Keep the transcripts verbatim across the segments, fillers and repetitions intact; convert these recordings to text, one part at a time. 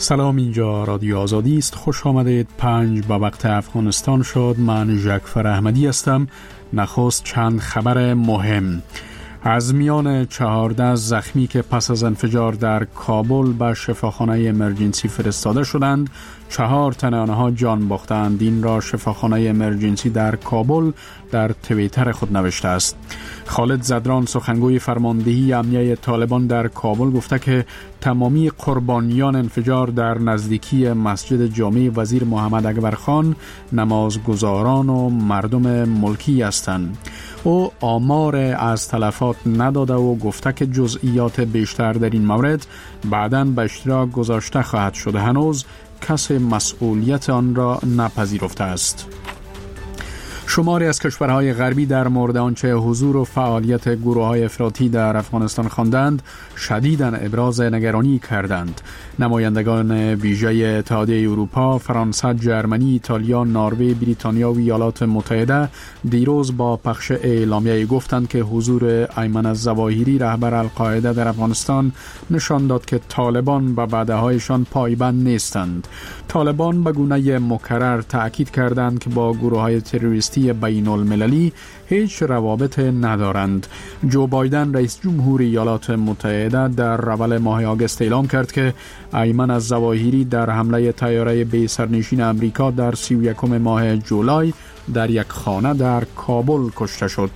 سلام، اینجا رادیو آزادی است. خوش آمدید. پنج به وقت افغانستان شد. من جعفر احمدی هستم. نخست چند خبر مهم. از میان چهارده زخمی که پس از انفجار در کابل به شفاخانه امرجنسی فرستاده شدند، چهار تن آنها جان باختند. این را شفاخانه امرجنسی در کابل در توییتر خود نوشته است. خالد زدران، سخنگوی فرماندهی امنیه طالبان در کابل، گفته که تمامی قربانیان انفجار در نزدیکی مسجد جامع وزیر محمد اکبر خان نمازگزاران و مردم ملکی هستند. او آمار از تلفات نداده و گفته که جزئیات بیشتر در این مورد بعداً به اشتراک گذاشته خواهد شد. هنوز کسی مسئولیت آن را نپذیرفته است. شماری از کشورهای غربی در مورد آنچه حضور و فعالیت گروه‌های افراطی در افغانستان خواندند شدیداً ابراز نگرانی کردند. نمایندگان ویژه اتحادیه اروپا، فرانسه، جرمنی، ایتالیا، نروژ، بریتانیا و ایالات متحده دیروز با پخش اعلامیه گفتند که حضور ایمن الظواهری، رهبر القاعده در افغانستان، نشان داد که طالبان به وعده‌هایشان پایبند نیستند. طالبان به گونه مکرر تأکید کردند که با گروه‌های تروریستی بین المللی هیچ روابط ندارند. جو بایدن، رئیس جمهور ایالات متحده، در اول ماه آگوست اعلام کرد که ایمن الظواهری در حمله طیاره بی سرنشین امریکا در سی و یکم ماه جولای در یک خانه در کابل کشته شد.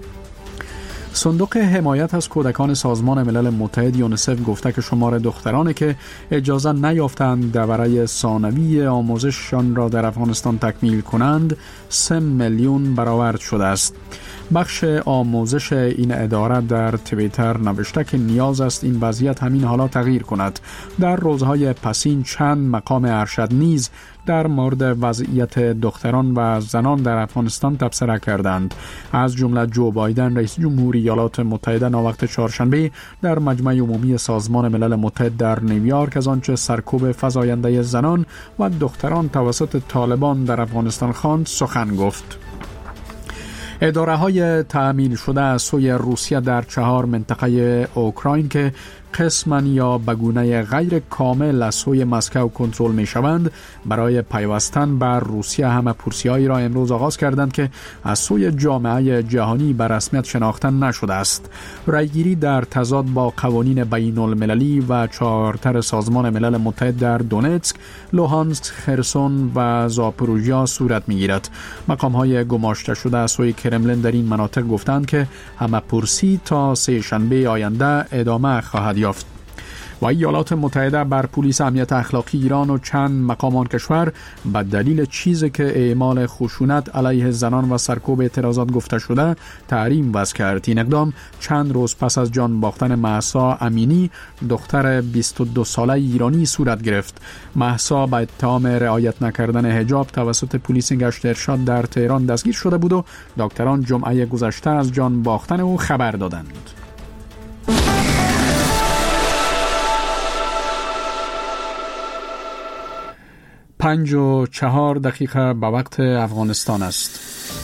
صندوق حمایت از کودکان سازمان ملل متحد یونیسف گفته که شمار دخترانی که اجازه نیافتند دوره ثانوی آموزششان را در افغانستان تکمیل کنند سه میلیون برآورد شده است. بخش آموزش این اداره در توییتر نوشته که نیاز است این وضعیت همین حالا تغییر کند. در روزهای پسین چند مقام ارشد نیز در مورد وضعیت دختران و زنان در افغانستان تبصره کردند. از جمله جو بایدن، رئیس جمهور ایالات متحده، ناوقت چهارشنبه در مجمع عمومی سازمان ملل متحد در نیویورک از آنچه سرکوب فزاینده زنان و دختران توسط طالبان در افغانستان خواند سخن گفت. اداره های تأمین شده از سوی روسیه در چهار منطقه اوکراین که قسماً یا به گونه غیر کامل از سوی مسکو کنترل می شوند برای پیوستن بر روسیه همه پرسی‌هایی را امروز آغاز کردند که از سوی جامعه جهانی به رسمیت شناخته نشده است. رایگیری در تضاد با قوانین بین المللی و چارتر سازمان ملل متحد در دونتسک، لوهانسک، خرسون و زاپوروژیا صورت می گیرد. مقام های گماشته شده از سوی کرملین در این مناطق گفتند که همه پرسی تا سه شنبه آینده ادامه خواهد یافت. و ایالات متحده بر پلیس امنیت اخلاقی ایران و چند مقام آن کشور به دلیل چیزی که اعمال خشونت علیه زنان و سرکوب اعتراضات گفته شده تحریم وضع کرد. این اقدام چند روز پس از جان باختن مهسا امینی، دختر بیست و دو ساله ایرانی صورت گرفت. مهسا به اتهام رعایت نکردن حجاب توسط پلیس گشت ارشاد در تهران دستگیر شده بود و دکتران جمعه گذشته از جان باختن او خبر دادند. پنج و چهار دقیقه به وقت افغانستان است.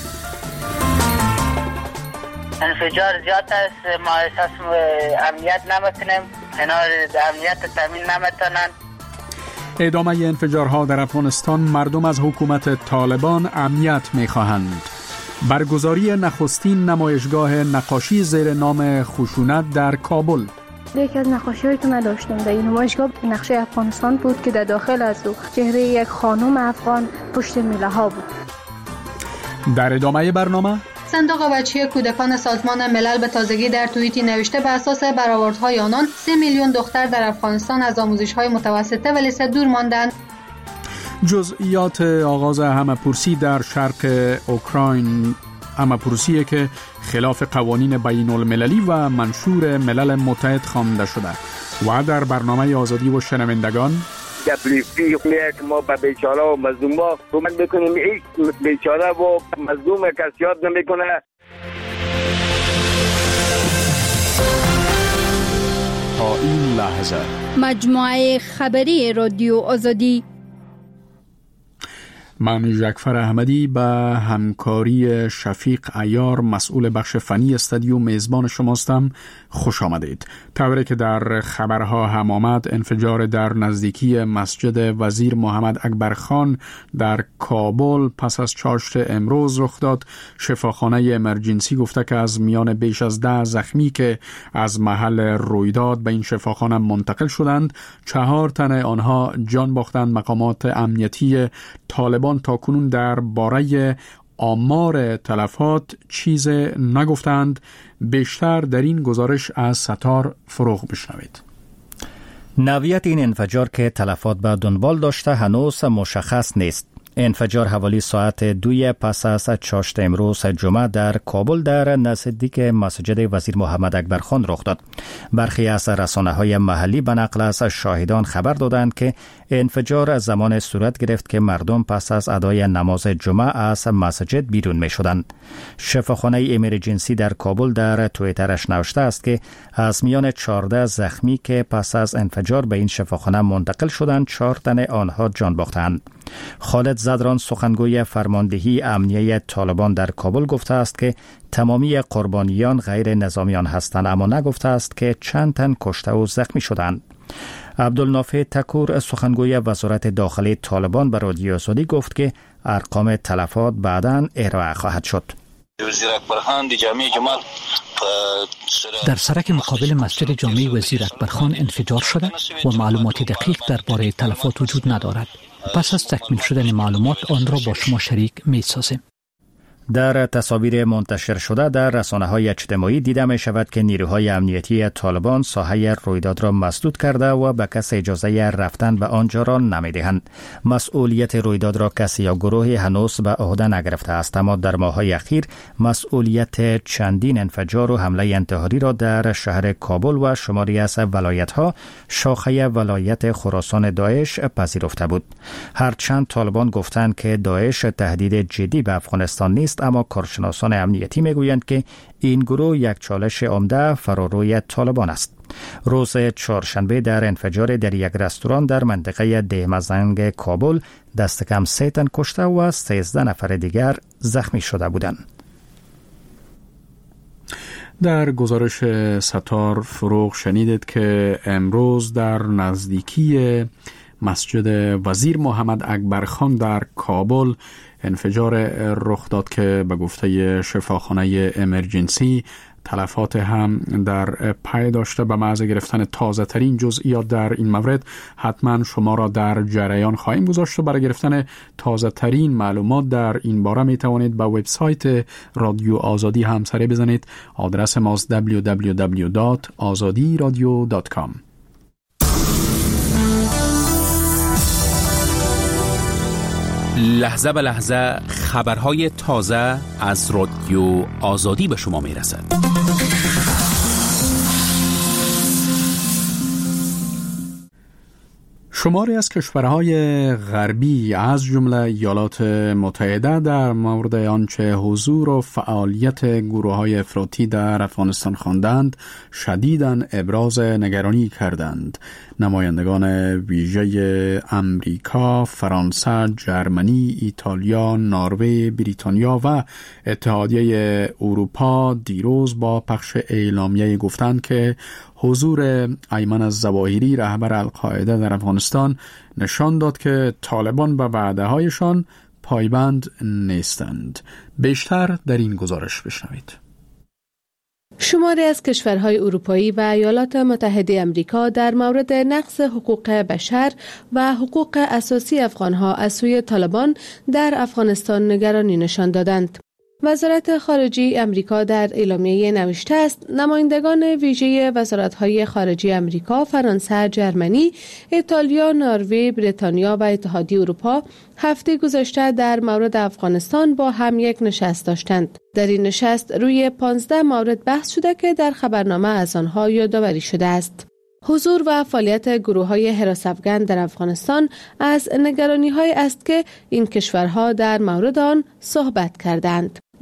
انفجار زیاد است. ما احساس امنیت نمیتونیم، اینا امنیت تامین نمیتونن. ادامه انفجارها در افغانستان. مردم از حکومت طالبان امنیت میخواهند. برگزاری نخستین نمایشگاه نقاشی زیر نام خشونت در کابل. یکی از نقاشی‌هایی که من داشتم در این نمایشگاه نقشه افغانستان بود که در داخل از او چهره یک خانم افغان پشت میله ها بود. در ادامه برنامه صندوق بچه کودکان سازمان ملل به تازگی در توییتی نوشته به اساس برآوردهای آنان سه میلیون دختر در افغانستان از آموزش‌های متوسطه و لیسه دور ماندند. جزئیات آغاز همه‌پرسی در شرق اوکراین، همه‌پرسی که خلاف قوانین بین المللی و منشور ملل متحد خوانده شده. و در برنامه آزادی و شنوندگان دبلیفی میاد که ما به بیچاره و مظلوم ها کمک بکنیم. این بیچاره و مظلوم کسی یاد نمیکنه. تا این لحظه مجموعه خبری رادیو آزادی. من جعفر احمدی به همکاری شفیق عیار مسئول بخش فنی استودیو میزبان شماستم. خوش آمدید. طوری که در خبرها هم آمد، انفجار در نزدیکی مسجد وزیر محمد اکبر خان در کابل پس از چاشت امروز رخ داد. شفاخانه امرجنسی گفته که از میان بیش از ده زخمی که از محل رویداد به این شفاخانه منتقل شدند، چهار تن آنها جان باختند. مقامات امنیتی طالبان تا کنون در باره آمار تلفات چیز نگفتند. بیشتر در این گزارش از ستار فروغ بشنوید. نوعیت این انفجار که تلفات به دنبال داشته هنوز مشخص نیست. انفجار حوالی ساعت دوی پس از چاشت امروز جمعه در کابل در نزدیک مسجد وزیر محمد اکبر خان رخ داد. برخی از رسانه‌های محلی به نقل از شاهدان خبر دادند که انفجار زمان صورت گرفت که مردم پس از ادای نماز جمعه از مسجد بیرون می شدند. شفاخانه امرجنسی در کابل در توییترش نوشته است که از میان چهارده زخمی که پس از انفجار به این شفاخانه منتقل شدند، چهار تن آنها جان باختند. خالد زدران، سخنگوی فرماندهی امنیه طالبان در کابل، گفته است که تمامی قربانیان غیر نظامیان هستند، اما نگفته است که چند تن کشته و زخمی شدند. عبدالنافع تکور، سخنگوی وزارت داخلی طالبان، به رادیو آزادی گفت که ارقام تلفات بعداً ارائه خواهد شد. در سرک مقابل مسجد جامع وزیر اکبرخان انفجار شده و معلومات دقیق درباره تلفات وجود ندارد. پس از تکمیل شدن معلومات آن را با شما شریک می سازیم. در تصاویر منتشر شده در رسانه‌های اجتماعی دیده می شود که نیروهای امنیتی طالبان ساحه رویداد را مسدود کرده و به کس اجازه رفتن به آنجا را نمی‌دهند. مسئولیت رویداد را کسی یا گروهی هنوز به عهده نگرفته است، اما در ماه‌های اخیر مسئولیت چندین انفجار و حمله انتحاری را در شهر کابل و شماری از ولایت‌ها شاخه ولایت خراسان داعش پذیرفته بود. هرچند طالبان گفتند که داعش تهدید جدی به افغانستان نیست، اما کارشناسان امنیتی میگویند که این گروه یک چالش عمده فراروی طالبان است. روز چهارشنبه در انفجار در یک رستوران در منطقه دهمزنگ کابل دست کم سه تن کشته و سیزده نفر دیگر زخمی شده بودند. در گزارش ستار فروغ شنیدید که امروز در نزدیکی مسجد وزیر محمد اکبر خان در کابل انفجار رخ داد که به گفته شفاخانه امرجنسی تلفات هم در پی داشته. به محض گرفتن تازه ترین جزئیات در این مورد حتما شما را در جریان خواهیم گذاشت و برای گرفتن تازه ترین معلومات در این باره می توانید به وبسایت رادیو آزادی هم سری بزنید. آدرس ماست دبلیو دبلیو دبلیو دات آزادی رادیو دات کام. لحظه به لحظه خبرهای تازه از رادیو آزادی به شما می رسد. شماری از کشورهای غربی از جمله ایالات متحده در مورد آنچه حضور و فعالیت گروه‌های افراطی در افغانستان خواندند شدیداً ابراز نگرانی کردند. نمایندگان ویژه امریکا، فرانسه، جرمنی، ایتالیا، نروژ، بریتانیا و اتحادیه اروپا دیروز با پخش اعلامیه گفتند که حضور ایمن الظواهری رهبر القاعده در افغانستان نشان داد که طالبان به وعده‌هایشان پایبند نیستند. بیشتر در این گزارش بشنوید. شماری از کشورهای اروپایی و ایالات متحده آمریکا در مورد نقض حقوق بشر و حقوق اساسی افغانها از سوی طالبان در افغانستان نگرانی نشان دادند. وزارت خارجه آمریکا در اعلامیه نوشته است نمایندگان ویژه وزارت‌های خارجه آمریکا، فرانسه، جرمنی، ایتالیا، نروژ، بریتانیا و اتحادیه اروپا هفته گذشته در مورد افغانستان با هم یک نشست داشتند. در این نشست روی پانزده مورد بحث شده که در خبرنامه از آنها یادآوری شده است. حضور و فعالیت گروه‌های حراس افغان در افغانستان از نگرانی‌های است که این کشورها در مورد آن صحبت کردند.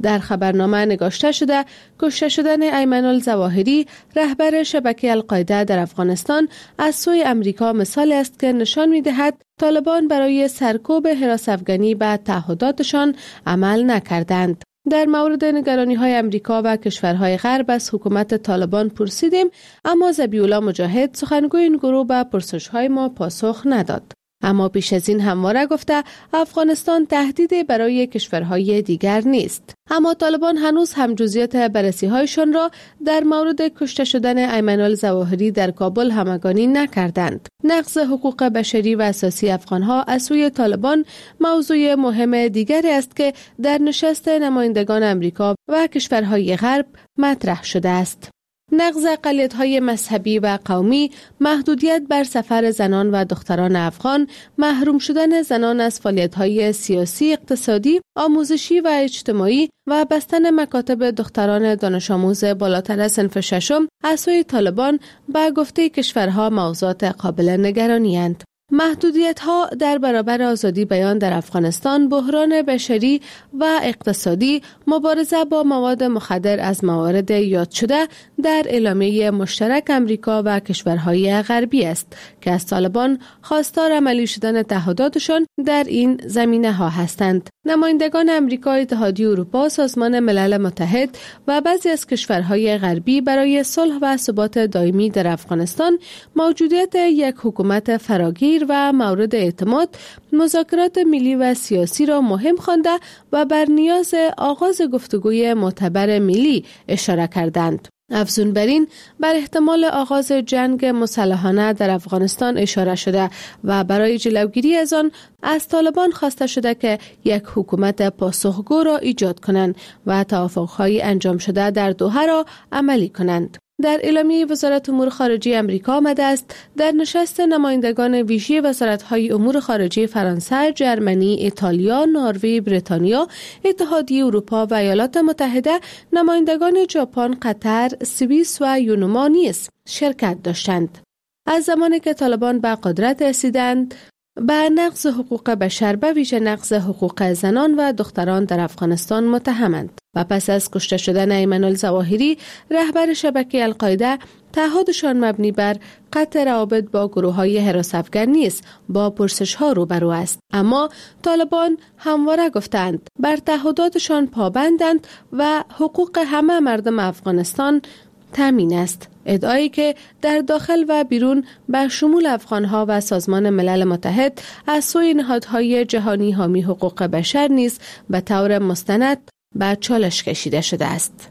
در خبرنامه نگاشته شده کشته شدن ایمن الظواهری رهبر شبکه القاعده در افغانستان از سوی امریکا مثال است که نشان می‌دهد طالبان برای سرکوب حراس افغانی به تعهداتشان عمل نکردند. در مورد نگرانی‌های امریکا و کشورهای غرب از حکومت طالبان پرسیدیم، اما ذبیح‌الله مجاهد سخنگوی این گروه به پرسش‌های ما پاسخ نداد. اما پیش از این همواره گفته افغانستان تهدیدی برای کشورهای دیگر نیست. اما طالبان هنوز هم جزئیات بررسی‌هایشان را در مورد کشته شدن ایمن الظواهری در کابل همگانی نکردند. نقض حقوق بشری و اساسی افغان‌ها از سوی طالبان موضوع مهم دیگری است که در نشست نمایندگان امریکا و کشورهای غرب مطرح شده است. نقض اقلیت‌های مذهبی و قومی، محدودیت بر سفر زنان و دختران افغان، محروم شدن زنان از فعالیت‌های سیاسی، اقتصادی، آموزشی و اجتماعی و بستن مکاتب دختران دانش آموز بالاتر از صنف ششم از سوی طالبان به گفته کشورها موضوعات قابل نگرانی اند. محدودیت‌ها در برابر آزادی بیان در افغانستان، بحران بشری و اقتصادی، مبارزه با مواد مخدر از موارد یاد شده در اعلامیه مشترک امریکا و کشورهای غربی است که از طالبان خواستار عملی شدن تعهداتشان در این زمینه‌ها هستند. نمایندگان امریکا، اتحادیه اروپا، سازمان ملل متحد و بعضی از کشورهای غربی برای صلح و ثبات دائمی در افغانستان، موجودیت یک حکومت فراگیر و مورد اعتماد، مذاکرات ملی و سیاسی را مهم خوانده و بر نیاز آغاز گفتگوی معتبر ملی اشاره کردند. افزون بر این بر احتمال آغاز جنگ مسلحانه در افغانستان اشاره شده و برای جلوگیری از آن از طالبان خواسته شده که یک حکومت پاسخگو را ایجاد کنند و توافق‌های انجام شده در دوحه را عملی کنند. در اعلامیه وزارت امور خارجه آمریکا آمده است در نشست نمایندگان ویژه وزارت‌های امور خارجه فرانسه، جرمنی، ایتالیا، نروژ، بریتانیا، اتحادیه اروپا و ایالات متحده، نمایندگان ژاپن، قطر، سوئیس و یونان نیز شرکت داشتند. از زمانی که طالبان به قدرت رسیدند، به نقض حقوق بشر، به ویژه نقض حقوق زنان و دختران در افغانستان متهمند و پس از کشته شدن ایمن الظواهری رهبر شبکه القاعده، تعهدشان مبنی بر قطع روابط با گروه‌های حراس افغان نیست، با پرسش‌ها روبرو است. اما طالبان همواره گفتند بر تعهداتشان پابندند و حقوق همه مردم افغانستان تامین است. ادعایی که در داخل و بیرون به شمول افغانها و سازمان ملل متحد از سوی نهادهای جهانی حامی حقوق بشر نیز به طور مستند به چالش کشیده شده است.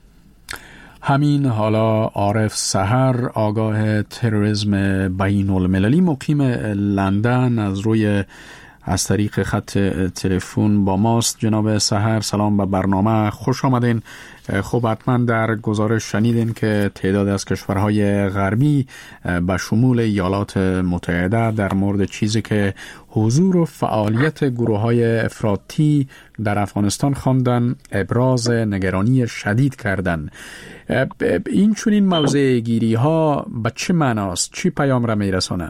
همین حالا عارف سحر، آگاه تروریسم بین المللی، مقیم لندن، از روی از طریق خط تلفن با ماست. جناب سحر، سلام به برنامه، خوش آمدین. خب حتما در گزارش شنیدین که تعداد از کشورهای غربی به شمول ایالات متحده در مورد چیزی که حضور و فعالیت گروه‌های افراطی در افغانستان خواندن ابراز نگرانی شدید کردن. این چنین موضع گیری ها به چه معناست؟ چی پیام را میرسونه؟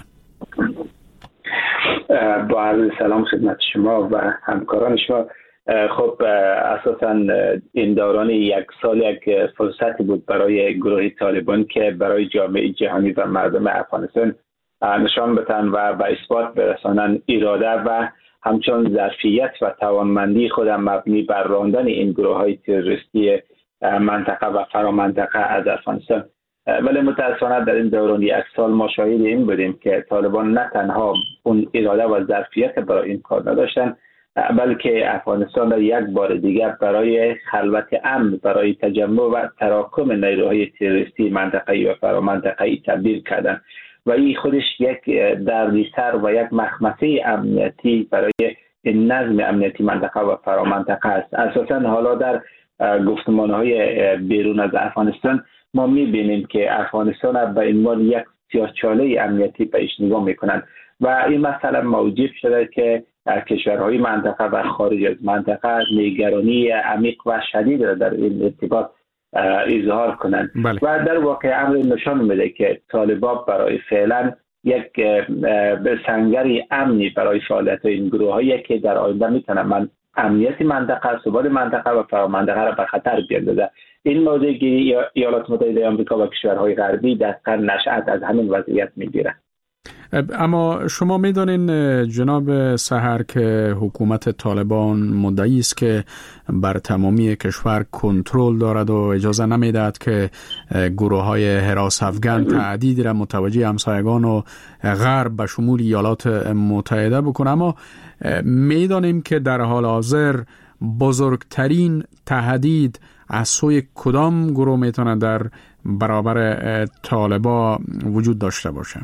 با عرض سلام خدمت شما و همکاران شما. خب اساساً این دوران یک سال یک فرصتی بود برای گروه طالبان که برای جامعه جهانی و مردم افغانستان نشان بدن و به اثبات برسانند اراده و همچنان ظرفیت و توانمندی خود مبنی بر راندن این گروه های تروریستی منطقه و فرامنطقه از افغانستان. ولی متاسفانه در این دوران یک سال ما شاهد این بودیم که طالبان نه تنها اون اراده و ظرفیت برای این کار نداشتن، بلکه افغانستان را یک بار دیگر برای خلوت امن، برای تجمع و تراکم نیروهای تروریستی منطقه‌ای و فرامنطقه‌ای تبدیل کردن و این خودش یک دردسر و یک مخمسه امنیتی برای این نظم امنیتی منطقه و فرامنطقه است. اساساً حالا در گفتمان‌های بیرون از افغانستان ما می‌بینیم که افغانستان به عنوان یک سیاه‌چاله امنیتی بهش نگاه می‌کنند و این مسئله موجب شده که کشورهای منطقه و خارج از منطقه نگرانی عمیق و شدید را در این ارتباط اظهار کنند. بله. و در واقع امر نشان میده که طالبان برای فعلا یک سنگری امنی برای فعالیت این گروه‌هایی که در آینده میتونه من امنیت منطقه، ثبات منطقه و فرا منطقه را به خطر بیاندازه. این موضوع گیری ایالات متحده آمریکا و کشورهای غربی دقیقاً نشأت از همین وضعیت میگیره. اما شما میدانین جناب سحر که حکومت طالبان مدعی است که بر تمامی کشور کنترل دارد و اجازه نمیدهد که گروه های حراس افغان تعدیدی را متوجه همسایگان و غرب به شمول ایالات متحده بکنه. اما میدانیم که در حال حاضر بزرگترین تهدید از سوی کدام گروه میتونه در برابر طالبان وجود داشته باشه؟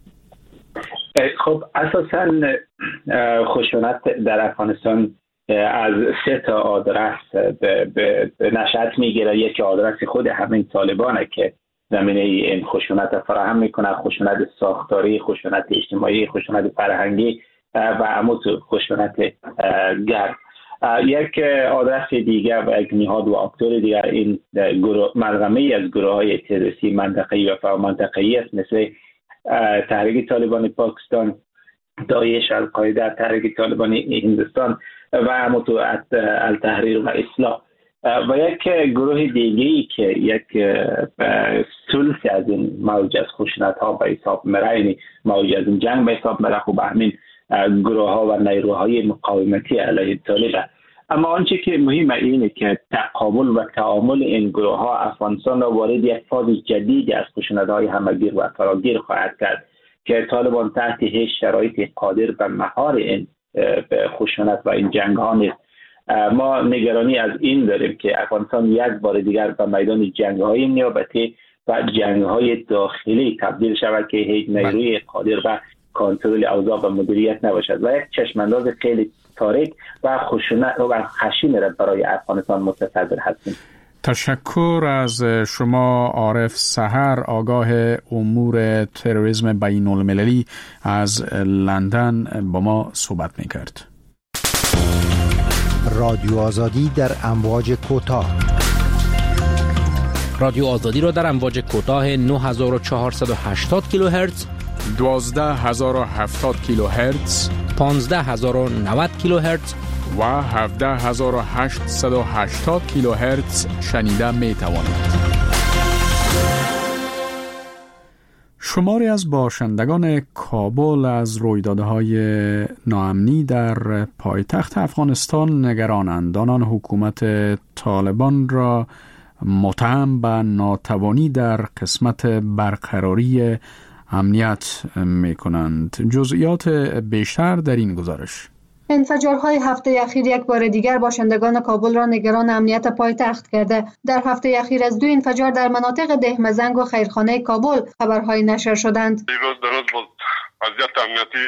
خب اساساً خشونت در افغانستان از سه تا آدرس به, به, به نشأت میگیره. یک آدرس خود همین طالبانه که زمینه این خشونت فراهم میکنه، خشونت ساختاری، خشونت اجتماعی، خشونت فرهنگی و عموم خشونت گرد. یک آدرس دیگر و یک نهاد و اکتور دیگر این گروه ملغمه از گروه های تروریستی منطقه‌ای و فرامنطقه‌ای است، مثل تحریک طالبان پاکستان، داعش، القاعده، تحریک طالبان هندوستان و همونطور التحریر و اصلاح. و یک گروه دیگری که یک ثلث از این موج از خشونت ها به حساب میره، یعنی موج از این جنگ به حساب میره، خب همین گروه ها و نیروهای مقاومتی علیه طالب. اما آنچه که مهمه اینه که تقابل و تعامل این گروه ها افغانستان را وارد یک فاز جدید از خشونت های همگیر و فراگیر خواهد کرد که طالبان تحت هیچ شرایطی قادر به مهار این خشونت و این جنگ ها نیست. ما نگرانی از این داریم که افغانستان یک بار دیگر به میدان جنگ های نیابتی و جنگ های داخلی تبدیل شود که هیچ نیروی قادر به کنترل اوضاع و مدیریت نباشد و یک چشمانداز خیلی تاریک و خشونت و خشن را برای افغانستان متصور هستیم. تشکر از شما عارف سحر، آگاه امور تروریسم بین المللی از لندن با ما صحبت میکرد. رادیو آزادی در امواج کوتاه. رادیو آزادی را در امواج کوتاه نه هزار و چهارصد و هشتاد کیلوهرتز، دوازده هزار و هفتاد کیلوهرتز، پانزده هزار و نود کیلوهرتز و هفده هزار و هشتصد و هشتاد کیلوهرتز شنیده می توانید. شماری از باشندگان کابل از رویدادهای ناامنی در پایتخت افغانستان نگرانند. آنان حکومت طالبان را متهم به ناتوانی در قسمت برقراری امنیت می کنند. جزئیات بیشتر در این گزارش. انفجارهای هفته اخیر یک بار دیگر باشندگان کابل را نگران امنیت پایتخت کرده. در هفته اخیر از دو انفجار در مناطق دهمزنگ و خیرخانه کابل خبرهای نشر شدند. روز در روز وضعیت امنیتی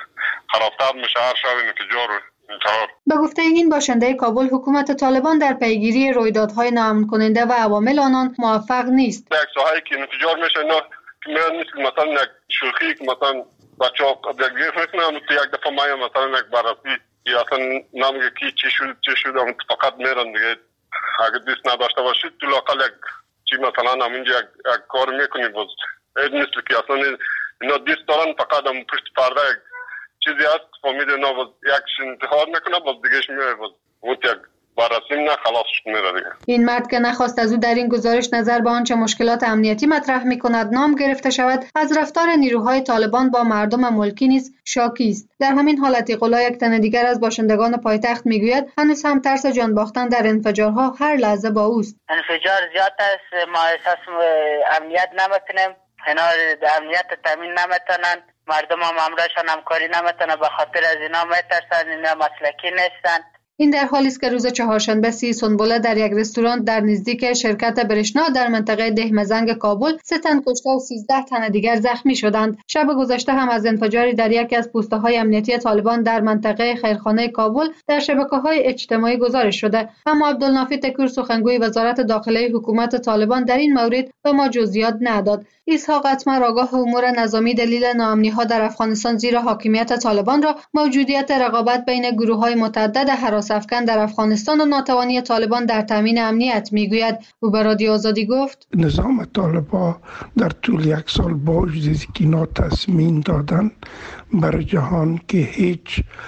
خرابتر میشه، هر شب انفجار انتحار. به گفته این باشنده کابل، حکومت طالبان در پیگیری رویدادهای ناامن کننده و عوامل آنان موفق نیست. یک ساحه‌ای که انفجار میشه نه میان نیست که مثلا یک شوخی که مثلا بچه ها یک گیف میکنم تو یک دفعه مایا مثلا یک بررسی یا اصلا نمیگه کی چی شد چی شد هم فقط میرن دیگه. اگه دیست نداشته باشید تو لاقل یک چی مثلا همینجا یک, یک کار میکنی باز این نیست که اصلا اینا دیست دارن فقط هم پشت پرده یک چیزی هست فامید اینا باز یکش انتحار میکنه باز دیگهش میره باز اون یک بررسیم نه خلاص میره دیگه. این مرد که نخواست از او در این گزارش نظر به آنچه مشکلات امنیتی مطرح میکند نام گرفته شود، از رفتار نیروهای طالبان با مردم ملکی نیز شاکی است. در همین حالت قلا یک تن دیگر از باشندگان پایتخت میگوید هنوز هم ترس جان باختن در انفجارها هر لحظه با اوست. انفجار زیاد است، ما احساس امنیت نمیکنیم، اینا امنیت تامین نمیتونن، مردم هم امرشان همکاری نمیتونن، به خاطر از اینا میترسن، اینا مسلکی نیستن. این در حالی است که روز چهارشنبه سی سنبله در یک رستوران در نزدیک شرکت برشنا در منطقه دهمزنگ کابل سه تن کشته و سیزده تن دیگر زخمی شدند. شب گذشته هم از انفجاری در یکی از پوسته‌های امنیتی طالبان در منطقه خیرخانه کابل در شبکه‌های اجتماعی گزارش شده. اما عبدالنافی تکور، سخنگوی وزارت داخله حکومت طالبان، در این مورد به ما جزئیات نداد. اسحاق اتمر، آگاه امور نظامی، دلیل ناامنی‌ها در افغانستان زیرا حاکمیت طالبان را موجودیت رقابت بین گروه‌های متعدد حراس افغان در افغانستان و ناتوانی طالبان در تامین امنیت میگوید. او به رادیو آزادی گفت نظام طالبان در طول یک سال با وجودی که اینا تصمیم دادن بر جهان که هیچ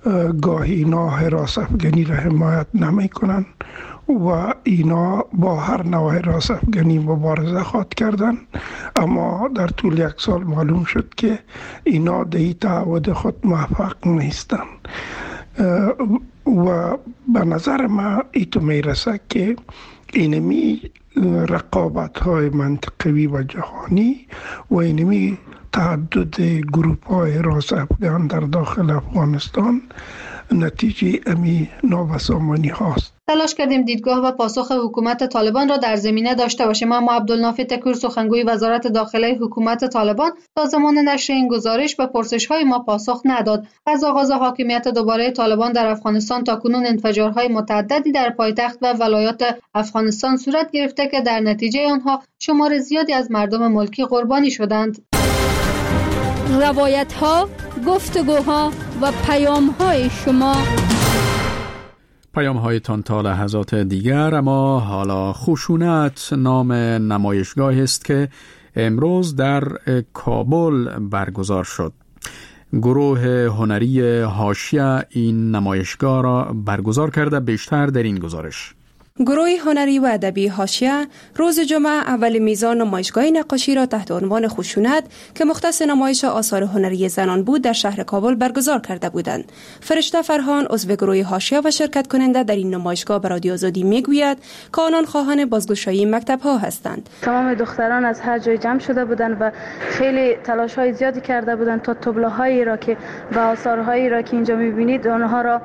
گاهی اینا حراس افغانی را حمایت نمی کنن و اینا با هر نوع حراس افغانی مبارزه خواهد کردن، اما در طول یک سال معلوم شد که اینا در این تعهد خود موفق نیستن و به نظر من ایتو میرسه که اینمی رقابت های منطقوی و جهانی و اینمی تعدد گروپ های حراس افغان در داخل افغانستان نتیجه امی نابسامانی هاست. تلاش کردیم دیدگاه و پاسخ حکومت طالبان را در زمینه داشته باشیم، اما عبدالنافع تکور سخنگوی وزارت داخله حکومت طالبان تا زمان نشر این گزارش به پرسش‌های ما پاسخ نداد. از آغاز حاکمیت دوباره طالبان در افغانستان تاکنون انفجارهای متعددی در پایتخت و ولایات افغانستان صورت گرفته که در نتیجه آنها شمار زیادی از مردم ملکی قربانی شدند. روایت‌ها، گفتگوها و پیام‌های شما. پیام هایتان تا لحظات دیگر. اما حالا خشونت نام نمایشگاه است که امروز در کابل برگزار شد. گروه هنری حاشیه این نمایشگاه را برگزار کرده. بیشتر در این گزارش. گروه هنری و ادبی حاشیه روز جمعه اول میزان نمایشگاه نقاشی را تحت عنوان خشونت که مختص نمایش آثار هنری زنان بود در شهر کابل برگزار کرده بودند. فرشته فرهان عضو گروه حاشیه و شرکت کننده در این نمایشگاه به رادیو آزادی میگوید که آنان خواهان بازگشایی مکتب‌ها هستند. تمام دختران از هر جای جمع شده بودند و خیلی تلاش‌های زیادی کرده بودند تا تابلوهایی را که و آثارهایی را که اینجا می‌بینید آنها را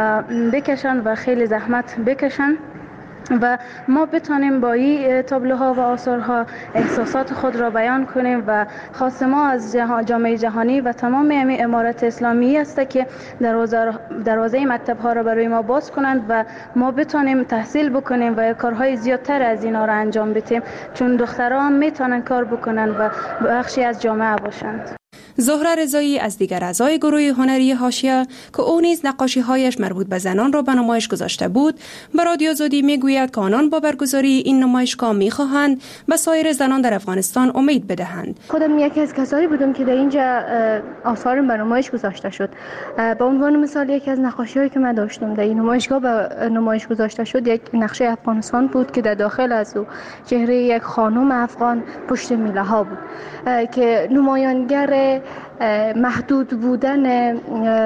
بکشن و خیلی زحمت بکشن و ما بتانیم با این تابلوها و آثارها احساسات خود را بیان کنیم و خواست ما از جامعه جهانی و تمام امارت اسلامی است که دروازه دروازه مکتب ها را برای ما باز کنند و ما بتانیم تحصیل بکنیم و کارهای زیادتر از اینا را انجام بدیم، چون دختران میتونن کار بکنن و بخشی از جامعه باشند. زهره رضایی از دیگر اعضای گروه هنری حاشیه که او نیز نقاشی‌هایش مربوط به زنان را به نمایش گذاشته بود، به رادیو آزادی میگوید که آنان با برگزاری این نمایشگاه می‌خواهند به سایر زنان در افغانستان امید بدهند. خودم یکی از کسانی بودم که در اینجا آثار به نمایش گذاشته شد. به عنوان مثال یکی از نقاشی‌هایی که من داشتم در این نمایشگاه به نمایش گذاشته شد یک نقشه افغانستان بود که در داخل از او چهره یک خانم افغان پشت میله‌ها بود که نمایانگر محدود بودن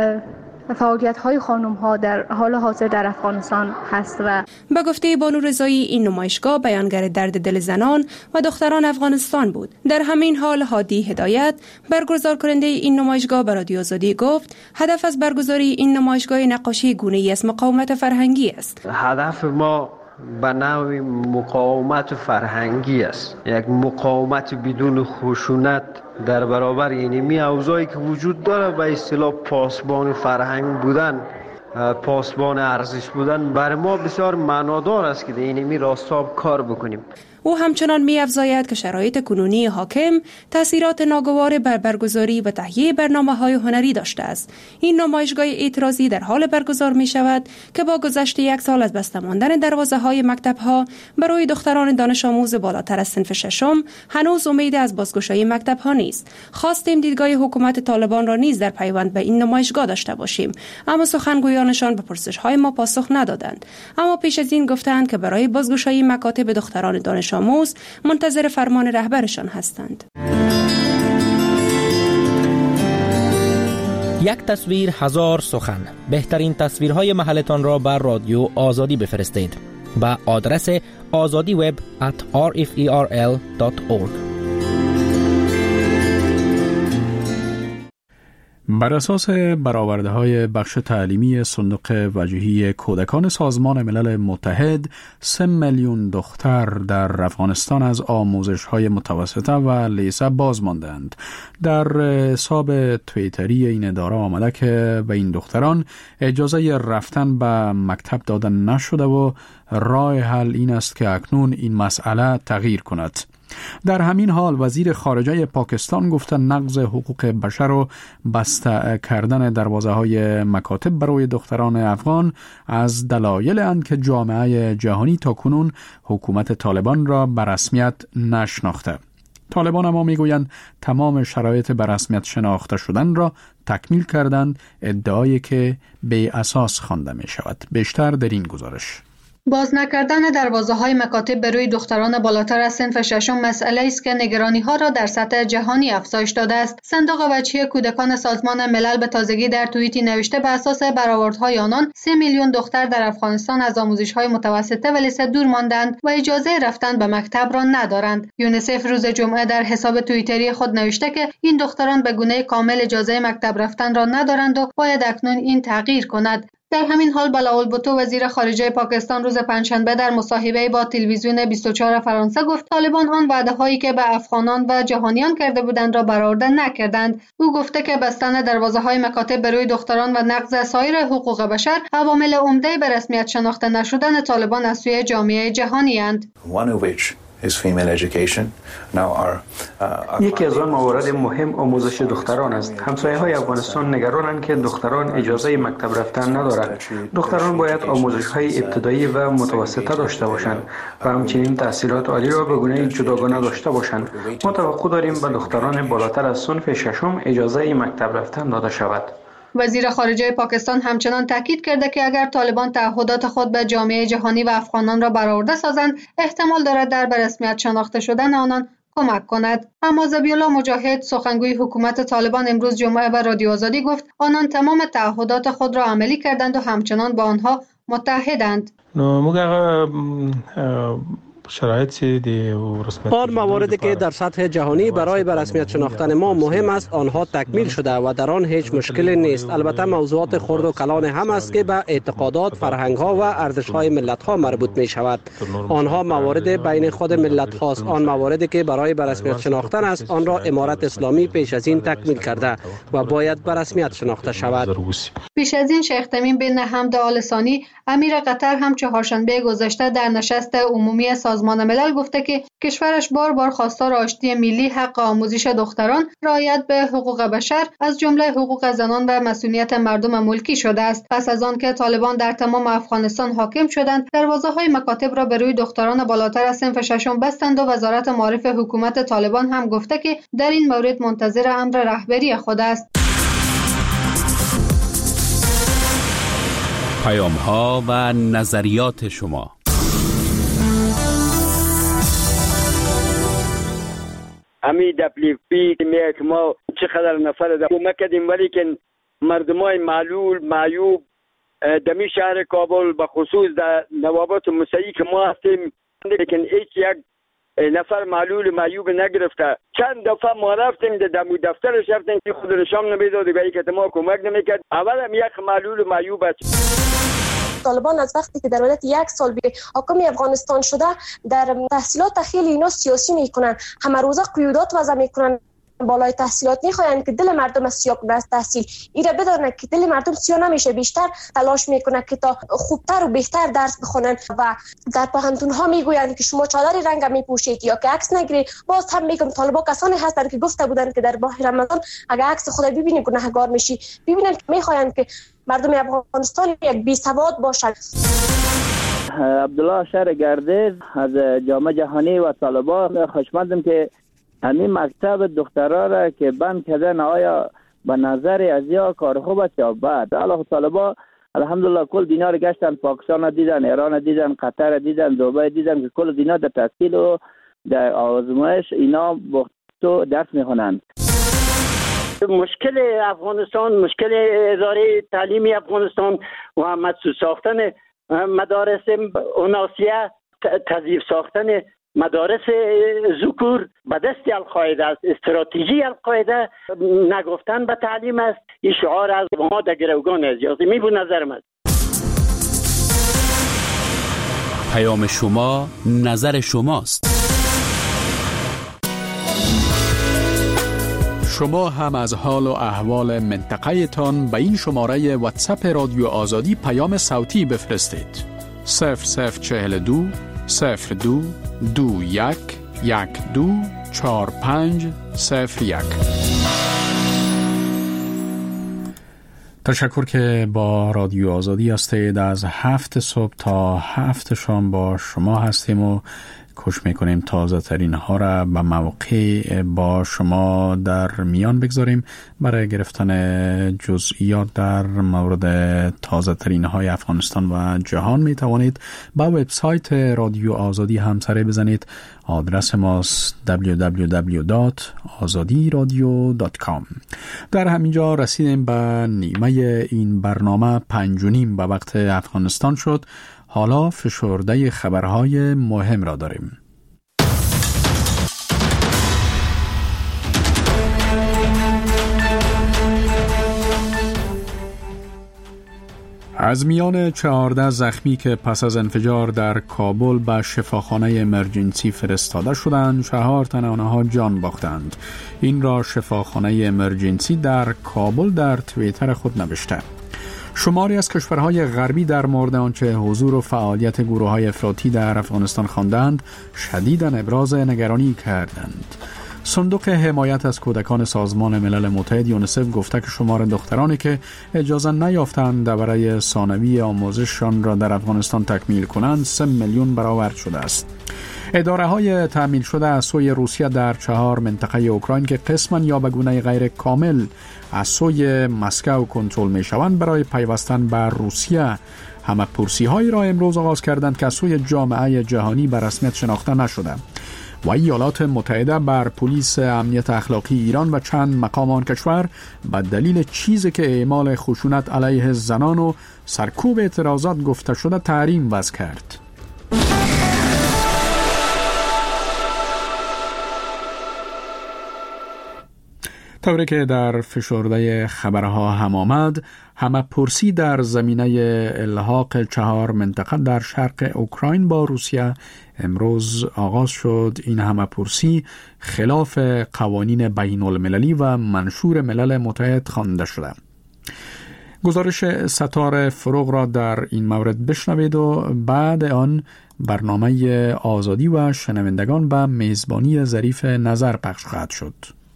فعالیت‌های خانم‌ها در حال حاضر در افغانستان هست. و به گفته بانو رضایی این نمایشگاه بیانگر درد دل زنان و دختران افغانستان بود. در همین حال هادی هدایت برگزار کننده این نمایشگاه به رادیو آزادی گفت هدف از برگزاری این نمایشگاه نقاشی گونه‌ای از مقاومت فرهنگی است. هدف ما به نوع مقاومت فرهنگی است، یک مقاومت بدون خشونت در برابر اینمی اوضاعی که وجود داره. به اصطلاح پاسبان فرهنگ بودن، پاسبان ارزش بودن برای ما بسیار معنادار است که در اینمی راستاب کار بکنیم. او همچنان می‌افزاید که شرایط کنونی حاکم تأثیرات ناگوار بر برگزاری و تهیه برنامه‌های هنری داشته است. این نمایشگاه اعتراضی در حال برگزار می‌شود که با گذشت یک سال از بسته ماندن دروازه‌های مکتب‌ها برای دختران دانش آموز بالاتر از صنف ششم هنوز امید از بازگشایی مکتب‌ها نیست. خواستیم دیدگاه حکومت طالبان را نیز در پیوند به این نمایشگاه داشته باشیم، اما سخنگویانشان به پرسش‌های ما پاسخ ندادند. اما پیش از این گفتند که برای بازگشایی مکاتب دختران دانش آموز منتظر فرمان رهبرشان هستند. یک تصویر هزار سخن. بهترین تصویرهای محلتان را بر رادیو آزادی بفرستید با آدرس آزادی وب ات آر اف ای آر ال دات اورگ. بر اساس برآورده‌های بخش تعلیمی صندوق وجهی کودکان سازمان ملل متحد، سه میلیون دختر در افغانستان از آموزش‌های متوسطه و لیسه باز ماندند. در حساب توییتری این اداره آمده که به این دختران اجازه رفتن به مکتب داده نشده و راه حل این است که اکنون این مسئله تغییر کند. در همین حال وزیر خارجه پاکستان گفته نقض حقوق بشر و بسته کردن دروازه‌های مکاتب برای دختران افغان از دلایل اند که جامعه جهانی تاکنون حکومت طالبان را به رسمیت نشناخته. طالبان اما میگویند تمام شرایط به رسمیت شناخته شدن را تکمیل کردند، ادعایی که بی اساس خوانده می شود. بیشتر در این گزارش. باز نکردن دروازه‌های مکاتب به روی دختران بالاتر از صنف ششم مسئله است که نگرانی‌ها را در سطح جهانی افزایش داده است. صندوق وجهی کودکان سازمان ملل به تازگی در توییتی نوشته به اساس برآوردهای آنان سه میلیون دختر در افغانستان از آموزش‌های متوسطه و لیسه دور ماندند و اجازه رفتن به مکتب را ندارند. یونیسف روز جمعه در حساب توییتری خود نوشته که این دختران به گونه کامل اجازه مکتب رفتن را ندارند و باید اکنون این تغییر کند. در همین حال بلاول بوتو وزیر خارجه پاکستان روز پنجشنبه در مصاحبه با تلویزیون بیست و چهار فرانسه گفت طالبان آن وعده‌هایی که به افغانان و جهانیان کرده بودند را برآورده نکردند. او گفته که بستن دروازه‌های مکاتب به روی دختران و نقض سایر حقوق بشر عوامل عمده به رسمیت شناخته نشدن طالبان از سوی جامعه جهانی اند. یکی از آن موارد مهم آموزش دختران است. همسایه‌های افغانستان نگرانند که دختران اجازه مکتب رفتن ندارند. دختران باید آموزش‌های ابتدایی و متوسطه داشته باشند و همچنین تحصیلات عالی را به گونه جداگانه داشته باشند. ما توقع داریم به دختران بالاتر از صنف ششم اجازه مکتب رفتن داده شود. وزیر خارجه پاکستان همچنان تاکید کرده که اگر طالبان تعهدات خود به جامعه جهانی و افغانان را برآورده سازند، احتمال دارد در به رسمیت شناخته شدن آنان کمک کند. اما ذبیح‌الله مجاهد سخنگوی حکومت طالبان امروز جمعه به رادیو آزادی گفت آنان تمام تعهدات خود را عملی کردند و همچنان با آنها متحدند. شرایط آن مواردی که در سطح جهانی برای به رسمیت شناختن ما مهم است آنها تکمیل شده و در آن هیچ مشکلی نیست. البته موضوعات خرد و کلان هم است که به اعتقادات، فرهنگ ها و ارزش های ملت ها مربوط می شود. آنها موارد بین خود ملت هاست. آن مواردی که برای به رسمیت شناختن است آن را امارت اسلامی پیش از این تکمیل کرده و باید به رسمیت شناخته شود. پیش از این شیخ تمیم بن حمد آل ثانی امیر قطر هم چهارشنبه گذشته در نشست عمومی سازمان ملل گفته که کشورش بار بار خواستار آشتی ملی حق آموزش دختران، رعایت به حقوق بشر از جمله حقوق زنان و مسئولیت مردم ملکی شده است. پس از آن که طالبان در تمام افغانستان حاکم شدند، دروازه‌های مکاتب را به روی دختران بالاتر از صنف ششم بستند و وزارت معارف حکومت طالبان هم گفته که در این مورد منتظر امر رهبری خود است. پیام‌ها و نظریات شما. امی دپلیفی میگه که ما چقدر نفر در کمک کردیم ولی که مردمای معلول معیوب دمی شهر کابل به خصوص در نوابات مسیحی که ما هستیم لیکن هیچ یک نفر معلول معیوب نگرفته. چند دفعه ما رفتیم در دفترش رفتیم که خود نشان نمیداد و که ما کمک نمیکرد. اول هم یک معلول معیوب است. طالبان از وقتی که در مدت یک سال به حاکم افغانستان شده در تحصیلات خیلی اینا سیاسی میکنن، همه روزه قیودات وضع میکنن، بالای تحصیلات میخواین که دل مردم از سیاه کنه از تحصیل. ایره بدانه که دل مردم سیاه نمیشه، بیشتر تلاش میکنه که تا خوبتر و بهتر درس بخونن و در پوهنتون ها میگویند که شما چادر رنگ میپوشید یا که عکس نگیرید. باز هم میگم طالبا کسانی هستند که گفته بودند که در ماه رمضان اگه عکس خود ببینید گناهگار میشی. ببینن که میخواین که مردم افغانستان یک بی سواد باشند. عبدالله شهر گردیز از جامعه جهانی و طالبان خوشمندم که همین مکتب دخترها را که بند کردن آیا به نظر از یا کار خوب است یا بد. الله طالبان الحمدلله کل دنیا را گشتن، پاکستان دیدن، ایران دیدن، قطر دیدن، دبی دیدن که کل دنیا در تحصیل و در آزمایش اینا بختو درس میخونند. مشکل افغانستان، مشکل اداره تعلیمی افغانستان و مدرسه ساختن مدارس اوناسیه، تضعیف ساختن مدارس ذکور به دست القاعده است. استراتژی القاعده نگفتن به تعلیم است. این شعار از ما در گروگان اجازه می بود نظرم است. پیام شما نظر شماست. شما هم از حال و احوال منطقه تان به این شماره واتساپ رادیو آزادی پیام صوتی بفرستید. صفر صفر چهل دو صفر دو دو یک یک دو چار پنج صفر یک. تشکر که با رادیو آزادی هستید. از هفت صبح تا هفت شام با شما هستیم و کوشش میکنیم تازه ترین ها را به موقع با شما در میان بگذاریم. برای گرفتن جزئیات در مورد تازه ترین های افغانستان و جهان می توانید به وبسایت رادیو آزادی هم سر بزنید. آدرس ماست دبلیو دبلیو دبلیو دات آزادی رادیو دات کام. در همینجا رسیدیم به نیمه این برنامه. پنج و نیم به وقت افغانستان شد. حالا فشرده خبرهای مهم را داریم. از میان چهارده زخمی که پس از انفجار در کابل به شفاخانه امرجنسی فرستاده شدند، چهار تن آنها جان باختند. این را شفاخانه امرجنسی در کابل در توییتر خود نوشته. شماری از کشورهای غربی در مورد آنچه حضور و فعالیت گروه‌های افراطی در افغانستان خواندند، شدیداً ابراز نگرانی کردند. صندوق حمایت از کودکان سازمان ملل متحد یونیسف گفته که شمار دخترانی که اجازه نیافتند برای ثانوی آموزششان را در افغانستان تکمیل کنند سه میلیون برآورد شده است. اداره های تأمین شده از سوی روسیه در چهار منطقه اوکراین که قسما یا به گونه غیر کامل از سوی مسکو کنترل می شوند برای پیوستن به روسیه همه پرسی هایی را امروز آغاز کردند که از سوی جامعه جهانی به رسمیت شناخته نشده. و ایالات متحده بر پلیس امنیت اخلاقی ایران و چند مقام آن کشور به دلیل چیزی که اعمال خشونت علیه زنان و سرکوب اعتراضات گفته شده تحریم وضع کرد. طوری که در فشرده خبرها هم آمد، همه پرسی در زمینه الحاق چهار منطقه در شرق اوکراین با روسیه امروز آغاز شد. این همه پرسی خلاف قوانین بین المللی و منشور ملل متحد خوانده شده. گزارش ستاره فروغ را در این مورد بشنوید و بعد آن برنامه آزادی و شنوندگان به میزبانی ظریف نظر پخش خواهد شد.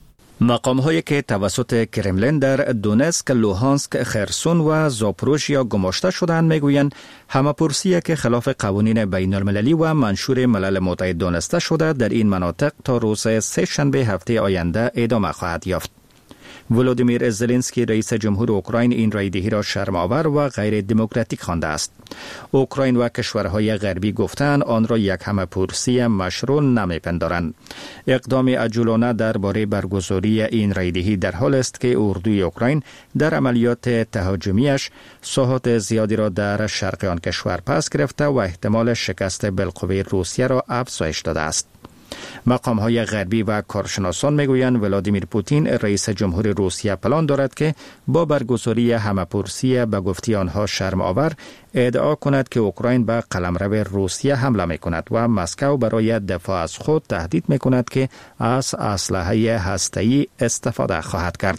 مقام هایی که توسط کرملین در دونسک، لوهانسک، خرسون و زاپروژیا گماشته شدند میگویند همه پرسی که خلاف قوانین بین المللی و منشور ملل متحد دانسته شده در این مناطق تا روز سه شنبه هفته آینده ادامه خواهد یافت. ولودیمیر زلنسکی رئیس جمهور اوکراین این رایدهی را شرم‌آور و غیر دموکراتیک خوانده است. اوکراین و کشورهای غربی گفتند آن را یک همه پرسی مشروع نمی‌پندارند. اقدام عجولانه درباره برگزاری این رایدهی در حال است که اردوی اوکراین در عملیات تهاجمیش ساحات زیادی را در شرق آن کشور پس گرفته و احتمال شکست بالقوه روسیه را افزایش داده است. مقام های غربی و کارشناسان میگویند ولادیمیر پوتین رئیس جمهور روسیه پلان دارد که با برگزاری همه پرسی به گفته آنها شرم آور ادعا کند که اوکراین به قلمرو روسیه حمله می کند و مسکو برای دفاع از خود تهدید می کند که از اسلحه هسته‌ای استفاده خواهد کرد.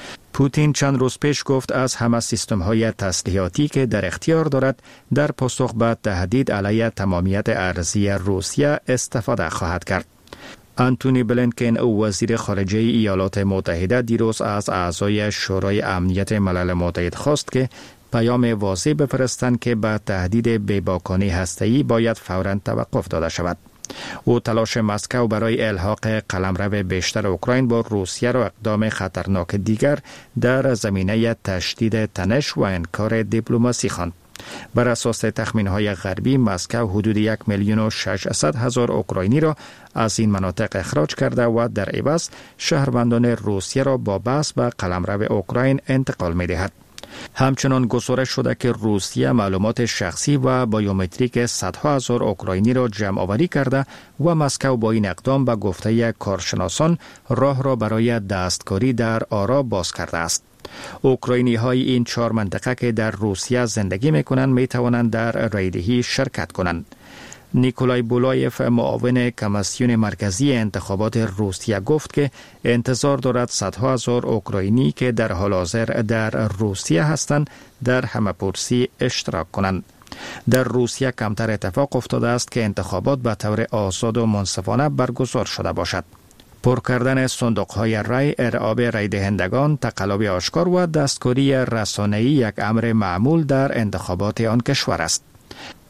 پوتین چند روز پیش گفت از همه سیستم های تسلیحاتی که در اختیار دارد در پاسخ به تهدید علیه تمامیت ارضی روسیه استفاده خواهد کرد. آنتونی بلینکن وزیر خارجه ایالات متحده دیروز از اعضای شورای امنیت ملل متحد خواست که پیام واضح بفرستند که به تهدید بیباکانه هسته‌ای باید فوراً توقف داده شود. او تلاش مسکو برای الحاق قلمرو بیشتر اوکراین با روسیه را اقدام خطرناک دیگر در زمینه تشدید تنش و انکار دیپلماسی خواند. بر اساس تخمین‌های غربی مسکو حدود یک میلیون و ششصد هزار اوکراینی را از این مناطق اخراج کرده و در عوض شهروندان روسیه را با بس به قلمرو اوکراین انتقال می‌دهد. همچنان گزارش شده که روسیه معلومات شخصی و بیومتریک صدها هزار اوکراینی را جمع آوری کرده و مسکو با این اقدام به گفته کارشناسان راه را برای دستکاری در آرا باز کرده است. اوکراینی های این چهار منطقه که در روسیه زندگی می کنند می توانند در رایدهی شرکت کنند. نیکولای بولایف معاون کمیسیون مرکزی انتخابات روسیه گفت که انتظار دارد صدها هزار اوکراینی که در حال حاضر در روسیه هستند در همه‌پرسی اشتراک کنند. در روسیه کمتر اتفاق افتاده است که انتخابات به طور آزاد و منصفانه برگزار شده باشد. پر کردن صندوق‌های رای، ارعاب رای دهندگان، تقلب آشکار و دستکاری رسانه‌ای یک امر معمول در انتخابات آن کشور است.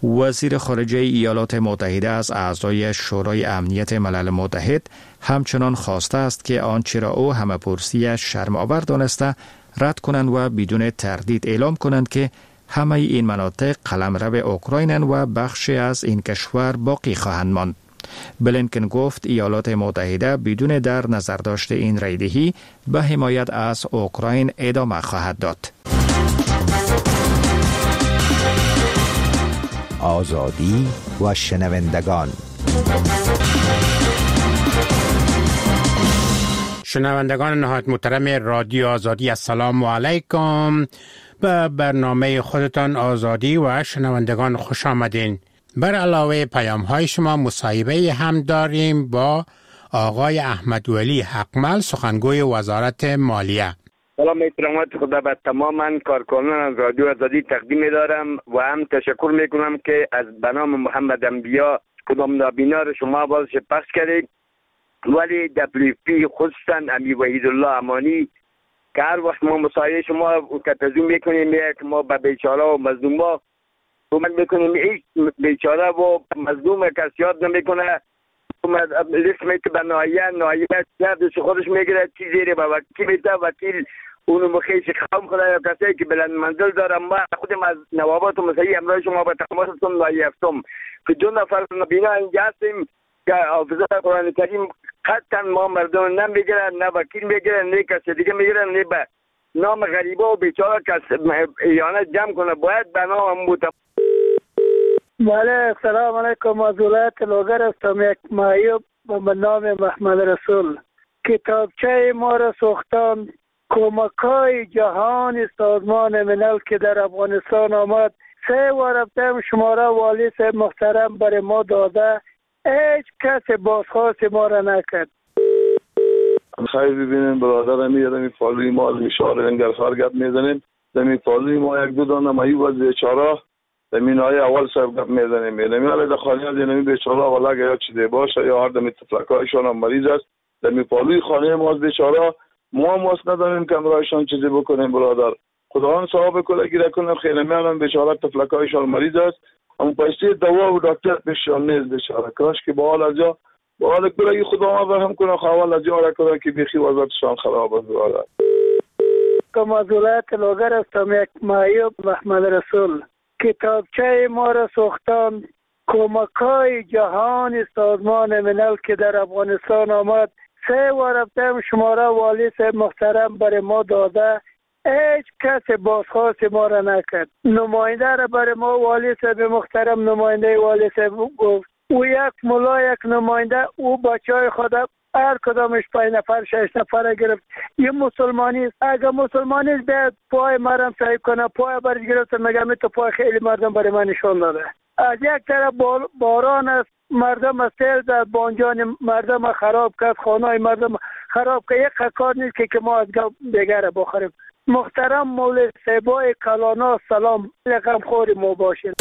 وزیر خارجه ایالات متحده از اعضای شورای امنیت ملل متحد همچنان خواسته است که آنچه را او همه‌پرسی‌اش شرم‌آور دانسته رد کنند و بدون تردید اعلام کنند که همه این مناطق قلمرو اوکراینند و بخشی از این کشور باقی خواهند ماند. بلینکن گفت ایالات متحده بدون در نظر داشت این رایدهی به حمایت از اوکراین ادامه خواهد داد. آزادی و شنوندگان. شنوندگان نهایت محترم رادیو آزادی، السلام علیکم. به برنامه خودتان آزادی و شنوندگان خوش آمدین. بر علاوه پیام های شما مصاحبه هم داریم با آقای احمدولی حقمل، سخنگوی وزارت مالیه. سلام احترامات خدا به تماما کارکنان رادیو آزادی تقدیم دارم و هم تشکر میکنم که از بنام محمد انبیا کدام نابینا رو شما بازش پخش کردید. ولی دبلیو پی خصوصا امی وحید الله امانی که هر وقت ما مصاحبه شما تتزوم میکنیم که ما به بیچاره و مظلوم کمک میکنیم، هیچ بیچاره و مظلوم کسی یاد نمیکنه. لیست که به نایه نایه یادش خودش میگیره چی زیره به وکیل میده، وکیل اونو مخیش خام کنه یا کسی که بلند منزل دارم. ما خودم از نوابات و مسیحی امرای شما به تماستون نایه هفتم که دو نفر نبینا اینجا هستیم که حافظه قرآن کریم قطعا ما مردم نمیگیرن، نه وکیل میگیرن، نه کسی دیگه میگیرن، نه به نام غریبه و بیچاره کس ایانت جمع کنه. باید به نام متفاوت. بله، سلام علیکم. از ولایت لوگر هستم، یک معیوب به نام محمد رسول. کتابچه ما را سوختان. کمک‌های جهان سازمان ملل که در افغانستان آمد سه و رفتم شماره والی صاحب محترم برای ما داده، هیچ کس بازخواست ما را نکرد. خیلی ببینیم برادر میادم فالوی ما از میشاره انگرخار گپ میزنیم. دمی فالوی ما یک دو دانه مایو از بیچاره دمی نای اول صاحب گپ میزنیم. نمی حالا دخانی از نمی بیچاره والا یا چیزی باشه یا هر دمی تفلکایشان هم مریض است. دمی فالوی خانه ما از بیچاره ما ماست نداریم که امرایشان چیزی بکنیم برادر. خداوند ثواب کله گیره کنه. خیلی میانم بیچاره تفلکایشان مریض است. اما پیسه دوا و دکتر پیششان نیست بیچاره. کاش که با حال از جا با حال کله خداوند رحم کنه خوال از جا را کنه که بیخی وضعیتشان خراب است برادر. کم از ولایت لوگر هستم، یک معیوب محمد رسول. کتابچه ما را سوختان. کمک‌های جهان سازمان ملل که در افغانستان آمد سه و رفتم شماره والی صاحب محترم برای ما داده، هیچ کس بازخواست ما را نکرد. نماینده را برای ما والی صاحب محترم نماینده والی صاحب گفت. او یک ملا یک نماینده او بچه های خود هر کدامش پنج نفر شش نفر گرفت. یه مسلمانی است، اگر مسلمانی است بیاد پای مرم صحیح کنه، پای برش گرفت میگم تو پای خیلی مردم برای من نشان داده. از یک طرف باران است، مردم از سیل در بانجان مردم خراب کرد، خانه مردم خراب کرد. یک کار نیست که ما از دیگر بخوریم. محترم مولوی صاحبای کلانا سلام، رقم خوری ما باشید.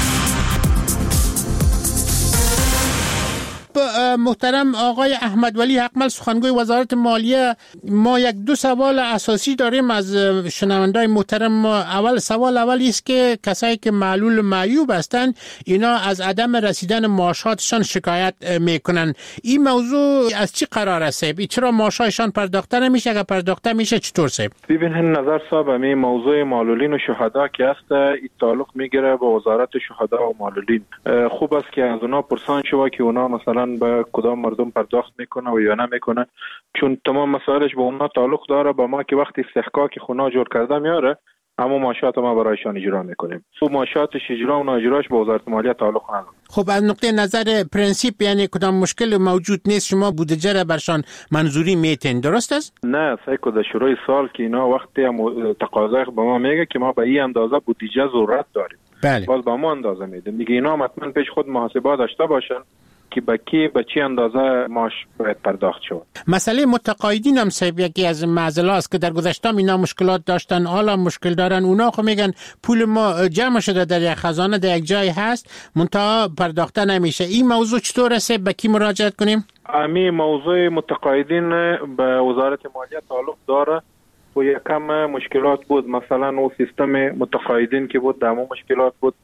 محترم آقای احمدولی حقمل، سخنگوی وزارت مالیه، ما یک دو سوال اساسی داریم از شنوندای محترم. ما اول سوال اولی است که کسایی که معلول معیوب هستند اینا از عدم رسیدن معاشاتشان شکایت میکنن. این موضوع از چی قرار است؟ چرا معاشاتشان پرداخته نمیشه؟ اگر پرداخته میشه چطور سه؟ ببینید نظر صاحب، می موضوع معلولین و شهدا که است این تعلق میگیره به وزارت شهدا و معلولین. خوب است که از اونا پرسان شوه که اونا مثلا به کدام مردم پرداخت میکنه و یا نمیکنه، چون تمام مسائلش به اونا تعلق داره. به ما که وقتی استحقاق خونه جور کرده میاره اما معاشات ما برایشان اجرا میکنیم. و معاشاتش اجرا و اجراش به وزارت مالیه تعلق نداره. خب از نقطه نظر پرنسیپ یعنی کدام مشکل موجود نیست شما بودجه را برشان منظوری میتین، درست است؟ نه، سایکو در شروع سال که اینا وقتی تقاضا به ما میگه که ما به این اندازه بودجه ضرورت داریم، بله، باز با ما اندازه میده. میگه اینا حتما پیش خود محاسبه داشته باشن که با کی به چی اندازه ماش باید پرداخت شود. مسئله متقاعدین هم صاحب یکی از معضلات است که در گذشته اینا مشکلات داشتن، حالا مشکل دارن. اونا خو میگن پول ما جمع شده در یک خزانه در یک جای هست منتها پرداخته نمیشه. این موضوع چطور است؟ به کی مراجعه کنیم؟ امی موضوع متقاعدین به وزارت مالیه تعلق داره و یکم مشکلات بود. مثلا او سیستم متقاعدین که بود دامو مشکلات بود.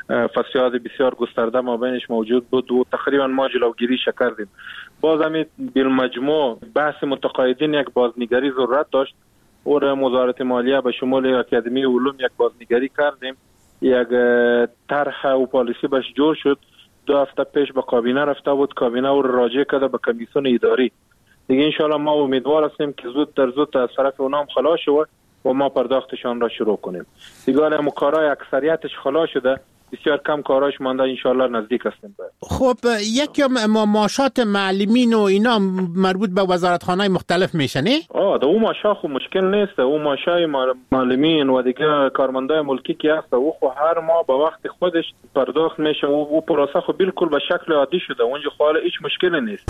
فساد بسیار گسترده ما بینش موجود بود و تقریبا ما جلوگیری کردیم. باز همین بالمجموع بحث متقاعدین یک بازنگری ضرورت داشت. اور وزارت مالیه به شمول اکادمی علوم یک بازنگری کردیم، یک طرح و پالیسی بهش جور شد. دو هفته پیش به کابینه رفته بود، کابینه او راجع کرده به کمیسیون اداری. دیگه انشالله ما امیدوار هستیم که زود در زود از طرف اونام خلاص شود و ما پرداختشان را شروع کنیم. دیگه الان کارهای اکثریتش خلاص شده، بسیار کم کاراش مانده، انشالله نزدیک هستیم. خب یکی معاشات معلمین و اینا مربوط به وزارتخانه‌های مختلف میشه نه؟ آه ده اون معاشا خو مشکل نیست. اون معاشای معلمین و دیگه کارمندای ملکی که هست او خو هر ماه به وقت خودش پرداخت میشه و او پروسه خو بالکل به شکل عادی شده. اونجا خاله هیچ مشکلی نیست.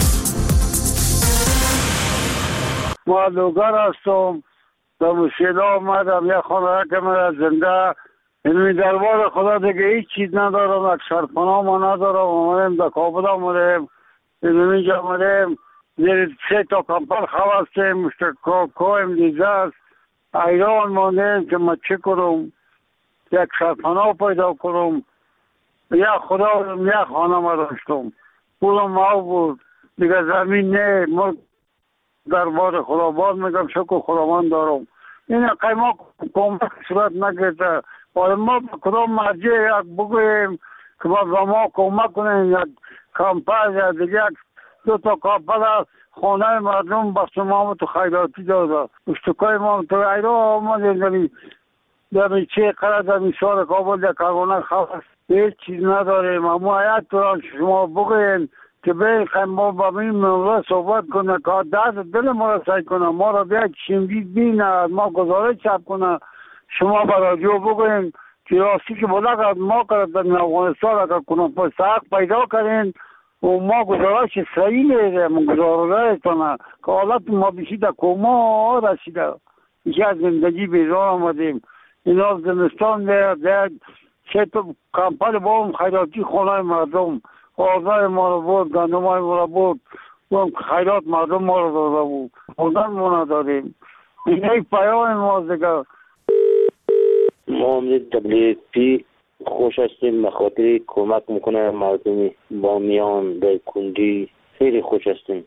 ما لوگر هستم، در مشکل آمدم، یک خانه که من زنده اینمی دربار خدا دیگه هیچ چیز ندارم، یک شرطخانه ما ندارم. آمدیم در کابل آمدیم، اینمی جا آمدیم زیر سه تا کمپل خوستیم، مشتکایم دیزه است. ایران ماندیم که ما چه کنم، یک شرطخانه پیدا کنم. یک خدا یک خانه ما داشتم، پولم ما بود دیگه، زمین نه. ما دربار خدا باز میگم شکر خداوند دارم. این قیمه کمک صورت نگرده. باید ما کدام مرجع یک بگویم که ما به ما کمک کنیم، یک کمپل یا دیگه یک دو تا کمپل خانه مردم بخش ما تو خیراتی داده. اشتکای ما تو ایران آمدیم در چه قرار در میشار کابل در کارگانه خواست هیچ چیز نداریم. اما حیات تو شما بگویم که به ما با این موضوع صحبت کنه که دست دل ما را سعی کنه، ما را بیا چیمدید بینه، ما گزارش چپ کنه. شما با رادیو بگوین که راستی که بوده که ما کرد در افغانستان اگر کنم پس حق پیدا کردین و ما گزارش صحیح میده، ما گزارش کنه که حالت ما بشیده کما رسیده. ایشه از زندگی بیزار آمدیم. اینا زمستان ده چه تو کمپل با هم خیراتی خانه مردم آزای ما رو بود، گندم های ما رو بود، خیرات مردم ما رو داده بود. خوندن ما نداریم. این ای پیام ما دیگه. ما هم دبلیو پی خوش هستیم، مخاطر کمک میکنه مردم بامیان در کندی خیلی خوش هستیم.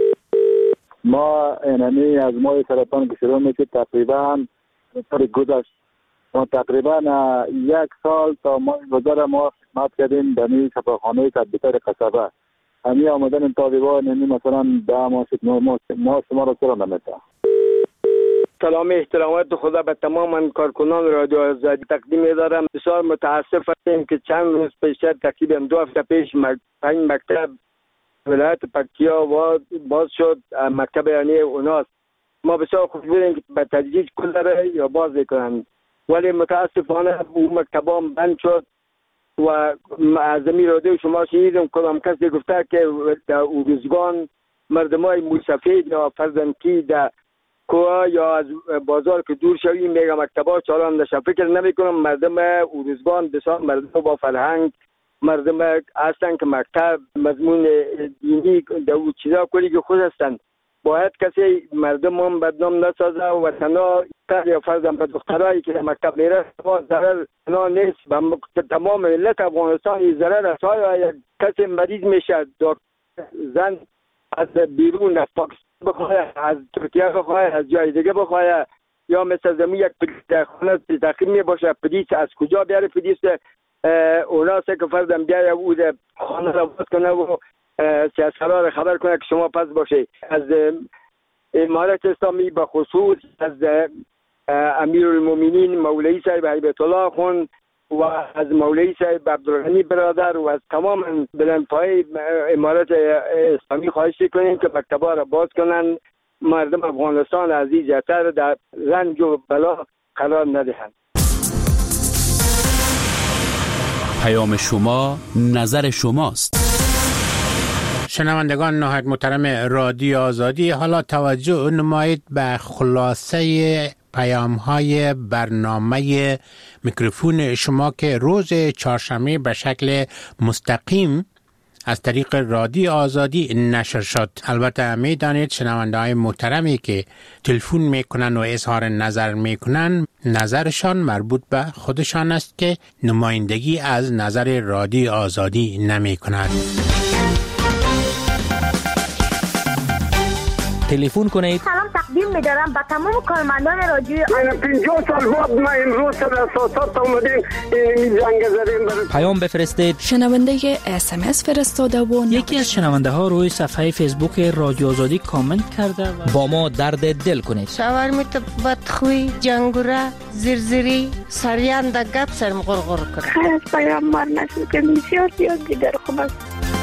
ما اینمی از ماه سرطان که شروع میشه تقریبا پر گذشت. ما تقریبا یک سال تا ماه گذر ما خدمت کردیم در این شفاخانه تدبیتر قصبه. همی آمدن این طالبان اینمی مثلا ده ماه شد ما شما را سرا نمیده. سلام احترامات خدا به تمام کارکنان رادیو آزادی تقدیم دارم. بسیار متاسف هستیم که چند روز پیش تقریبا دو هفته پیش پنج مکتب ولایت پکتیا باز شد، مکتب یعنی اوناست. ما بسیار خوش بودیم که به تدریج کل یا باز کنند، ولی متاسفانه اون مکتبان بند شد و از زمین رادیو شما شنیدیم کدام کسی گفته که در اوروزگان مردمای موسفید یا فرزندکی در کوه یا از بازار که دور شویم میگه مکتبا چالان نشه. فکر نمی کنم مردم اوروزگان بسیار مردم با فرهنگ مردم هستن که مکتب مضمون دینی در او چیزا کلی که خود هستن. باید کسی مردم هم بدنام نسازه و تنها یا فرزن به دخترهایی که مکتب میره ضرر تنها نیست به تمام ملت افغانستان ضرر است. های کسی مریض میشه زن از بیرون از پاکستان بخواه، از ترکیه بخواه، از جای دیگه بخواه، یا مثل زمین یک پدیس خونه تقیم می باشه پدیس از کجا بیاره پدیس اونا سه که فردم بیاره او خانه را باز کنه و سیاسرها را خبر کنه که شما پس باشه. از امارت اسلامی به خصوص از امیر المومنین مولوی صاحب هیبت الله خان و از مولوی صاحب عبدالغنی برادر و از تمام بلندپای امارت اسلامی خواهش کنیم که مکتبا را باز کنن، مردم افغانستان عزیز جاتر در رنج و بلا قرار ندهند. پیام شما نظر شماست. شنوندگان نهایت محترم رادیو آزادی، حالا توجه نمایید به خلاصه پیام های برنامه میکروفون شما که روز چهارشنبه به شکل مستقیم از طریق رادیو آزادی نشر شد. البته میدانید شنونده های محترمی که تلفن میکنن و اظهار نظر میکنن نظرشان مربوط به خودشان است که نمایندگی از نظر رادیو آزادی نمیکند. تلفن کنید. سلام تقدیم می‌دارم به تمام کارمندان رادیو. من پنجاه سال بعد ما امروز سر اساسات اومدیم این جنگ زدیم. پیام بفرستید. شنونده اس ام اس فرستاده و یکی از شنونده ها روی صفحه فیسبوک رادیو آزادی کامنت کرده و با ما درد دل کنید. شاورمیت بدخوی، جنگوره، زرزری، سریان دا گپ سرم غرغر کرد. خیر از پیامبر نشد که بسیار زیاد دیگر خوب است.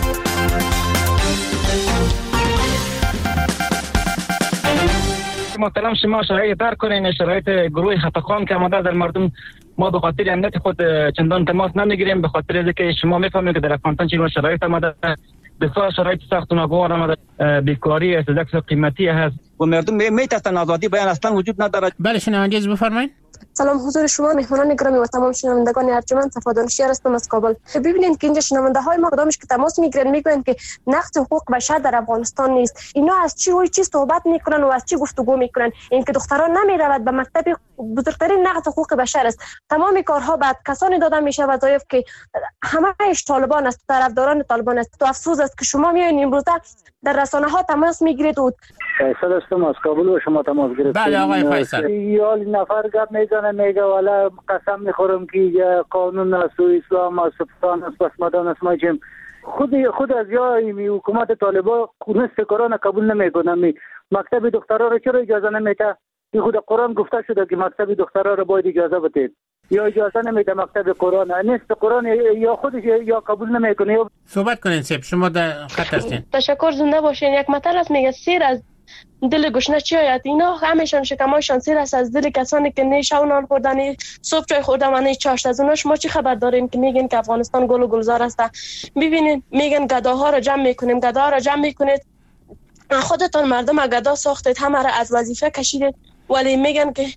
محترم شما شرایط در کنین، شرایط گروه خفقان که آمده در مردم ما به خاطر امنیت خود چندان تماس نمیگیریم، به خاطر اینکه شما میفهمید که در افغانستان چه شرایط آمده، بسیار شرایط سخت و ناگوار آمده، بیکاری است، دکس قیمتی هست و مردم میتونن آزادی بیان اصلا وجود نداره. بله شنونده از بفرمایید. سلام حضور شما مهمانان گرامی و تمام شنوندگان ارجمند، صفادانشیار هستم از کابل. ببینید که اینجا شنونده های ما کدامش که تماس میگیرن میگن که نقض حقوق بشر در افغانستان نیست. اینا از چی روی چی صحبت میکنن و از چی گفتگو میکنن؟ اینکه دختران نمیرود به مکتب بزرگترین نقض حقوق بشر است. تمام کارها بعد کسانی داده میشه وظایف که همه‌اش طالبان است، طرفداران طالبان است. تو افسوس است که شما میایین امروز در رسانه ها تماس میگیرید و فیصل هستم از کابل و شما تماس گرفتید. بله آقای فیصل. یا نفر گپ میزنه میگه والا قسم میخورم که قانون است و اسلام است پاکستان است پس مدان است ماجم خود خود از یا حکومت طالبان نصف قرآن قبول نمیکنه. می مکتب دخترها رو چرا اجازه نمیده؟ این خود قرآن گفته شده که مکتب دخترها رو باید اجازه بده. یا اجازه نمیده مکتب قرآن نصف قرآن یا خودش یا قبول نمیکنه. یا صحبت کنین سیب شما در خط هستین. تشکر زنده باشین. یک مطلب است میگه سیر از دل گشنه چی آید؟ اینا همیشان شکمایشان سیر است از دل کسانی که نه شب نان خوردن صبح چای خوردن و نه چاشت. از اوناش ما چی خبر داریم که میگن که افغانستان گل و گلزار است؟ ببینید میگن گداها رو جمع میکنیم، گداها رو جمع میکنید. خودتون مردم گدا ساختید، همه را از وظیفه کشیدید، ولی میگن که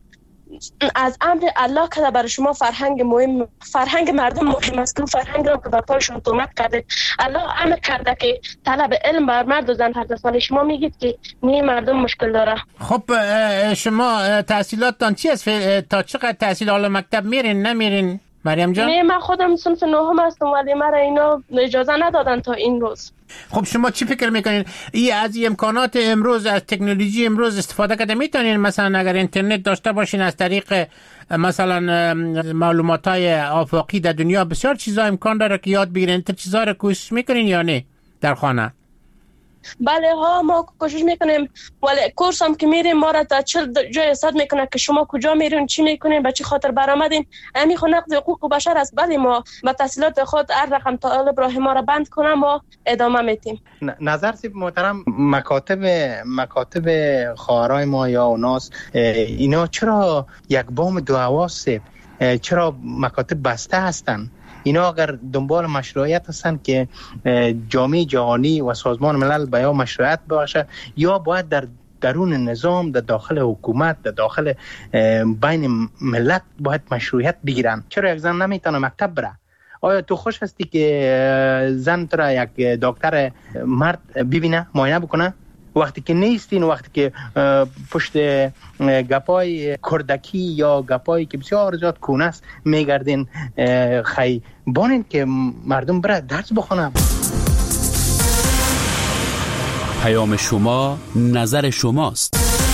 از امر الله که برای شما فرهنگ مهم، فرهنگ مردم مهم است. فرهنگ را که بر پایشون تومت کرده. الله امر کرده که طلب علم بر مرد و زن فرض است، ولی شما میگید که نه مردم مشکل داره. خب شما تحصیلاتتان چی است؟ تا چقدر تحصیل حالا مکتب میرین نمیرین مریم جان؟ نه من خودم صنف نهم هستم ولی مرا اینا اجازه ندادن تا این روز. خب شما چی فکر میکنین؟ ای از امکانات امروز، از تکنولوژی امروز استفاده کرده میتونین مثلا اگر اینترنت داشته باشین از طریق مثلا معلومات های آفاقی در دنیا بسیار چیزا امکان داره که یاد بگیرین. تا چیزا رو کوشش میکنین یا نه در خانه؟ بله ها ما کوشش میکنیم ولی کورس هم که میریم ما را تا چل جای صد میکنه که شما کجا میرین، چی میکنین، به چه خاطر برآمدین. همین خود نقض حقوق بشر است. بله ما با تحصیلات خود هر رقم طالب راه ما را بند کنم ما ادامه میتیم. نظر سیب محترم مکاتب مکاتب خواهرای ما یا اوناس اینا چرا یک بام دو حواس سیب چرا مکاتب بسته هستن؟ اینا اگر دنبال مشروعیت هستن که جامعه جهانی و سازمان ملل به یا مشروعیت باشه یا باید در درون نظام در داخل حکومت در داخل بین ملت باید مشروعیت بگیرن. چرا یک زن نمیتونه مکتب بره؟ آیا تو خوش هستی که زن تو را یک دکتر مرد ببینه معاینه بکنه؟ وقتی که نیستین، وقتی که پشت گپای کردکی یا گپایی که بسیار زیاد کونه است میگردین، خی بانین که مردم بره درس بخونه. پیام شما نظر شماست.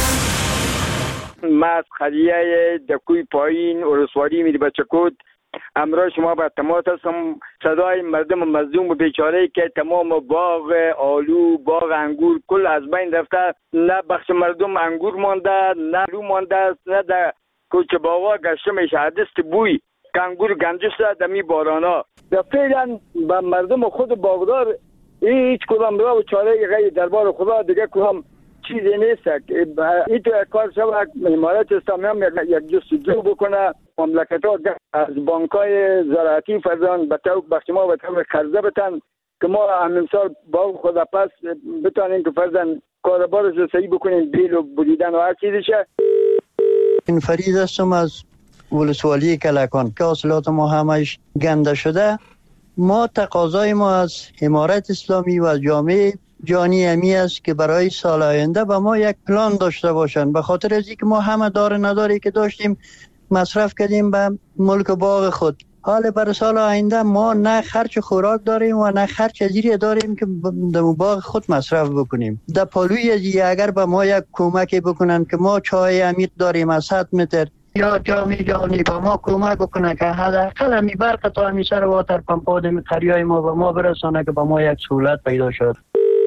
من از خلیه دکوی پایین ارسواری میری بچکود امروز شما با تماس هستم. صدای مردم مظلوم و بیچاره که تمام باغ آلو، باغ انگور کل از بین رفته، نه بخش مردم انگور مانده، نه آلو مانده، نه در کوچه باغا گشته میشه. حدست بوی که انگور گنجه شده دمی بارانا. فعلا به مردم خود باغدار هیچ کدام راه و چاره غیر دربار خدا دیگه کدام چیزی نیست. این تو کار شود امارات اسلامی هم یک جستجو بکنه، مملکت ها از بانک های زراعتی فرزان به تو بخش ما به تو قرضه بتن که ما همین سال با خود پس بتانیم که فرزان کاربارش رو صحیح بکنیم، بیل و بریدن و هر چیزشه. این فرید هستم از ولسوالی کلکان که حاصلات ما همش گنده شده. ما تقاضای ما از امارت اسلامی و جامعه جهانی امی است که برای سال آینده به ما یک پلان داشته باشند، به خاطر از اینکه ما همه دار نداری که داشتیم مصرف کردیم به ملک باغ خود. حال برای سال آینده ما نه خرچ خوراک داریم و نه خرچ اجیری داریم که در باغ خود مصرف بکنیم. در پالوی ازی اگر به ما یک کمکی بکنن که ما چای عمیق داریم از صد متر یا جامعه جهانی با ما کمک بکنه که حداقل همی برق تا همی سر واتر پمپ آدم قریای ما به ما برسانه که به ما یک سهولت پیدا شد.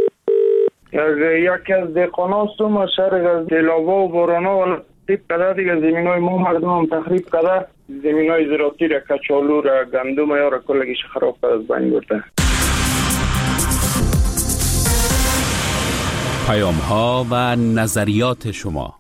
یکی از دهقاناستم از شهر دلاوا و بارانا و تخریب کرده دیگه زمینای ما مردم هم تخریب کرده، زمینای زراعتی را کچالو را گندم یا را کلگیش خراب کرده از بین برده. پیام ها و نظریات شما.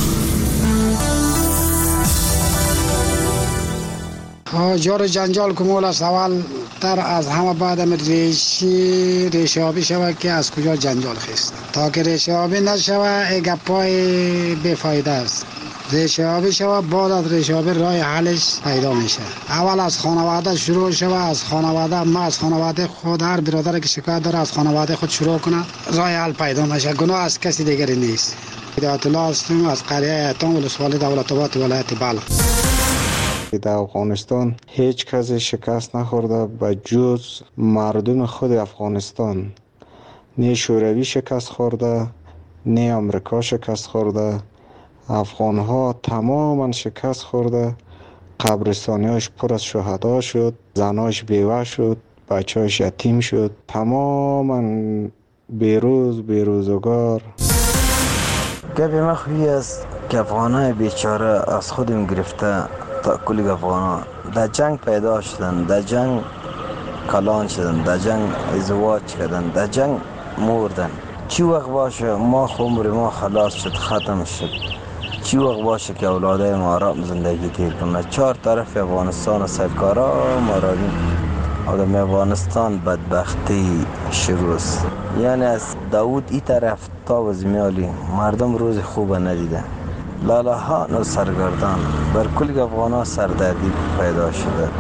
جار جنجال کمول است. اول تر از همه بعد ریشی ریشه آبی شود که از کجا جنجال خیست. تا که ریشه آبی نشود ای گپای بیفایده است. ریشه آبی شود، بعد از ریشه آبی راه حلش پیدا میشه. اول از خانواده شروع شود، از خانواده ما از خانواده خود هر برادر که شکایت داره از خانواده خود شروع کنه راه حل پیدا میشه. گناه از کسی دیگری نیست. هدایت الله هستم از قریه ایتام ولسوالی دولت‌آباد ولایت بلخ. در افغانستان هیچ کسی شکست نخورده به جز مردم خود افغانستان. نه شوروی شکست خورده، نه امریکا شکست خورده. افغان ها تماما شکست خورده. قبرستانیاش پر از شهدا شد، زناش بیوه شد، بچه‌اش یتیم شد. تماما بیروز بیروزگار. گپی مخفی است که افغانای بیچاره از خودم گرفته تا کلی افغانا در جنگ پیدا شدن، در جنگ کلان شدن، در جنگ ازدواج کردن، در جنگ مردن. چی وقت باشه ما عمر ما خلاص شد، ختم شد. چی وقت باشه که اولادای ما آرام زندگی تیر کنه. چهار طرف افغانستان سرکارا ما را آدم افغانستان بدبختی شروع است. یعنی از داود ای طرف تا وزمیالی مردم روز خوب ندیده. لالهان و سرگردان بر کل افغانا سردردی پیدا شده.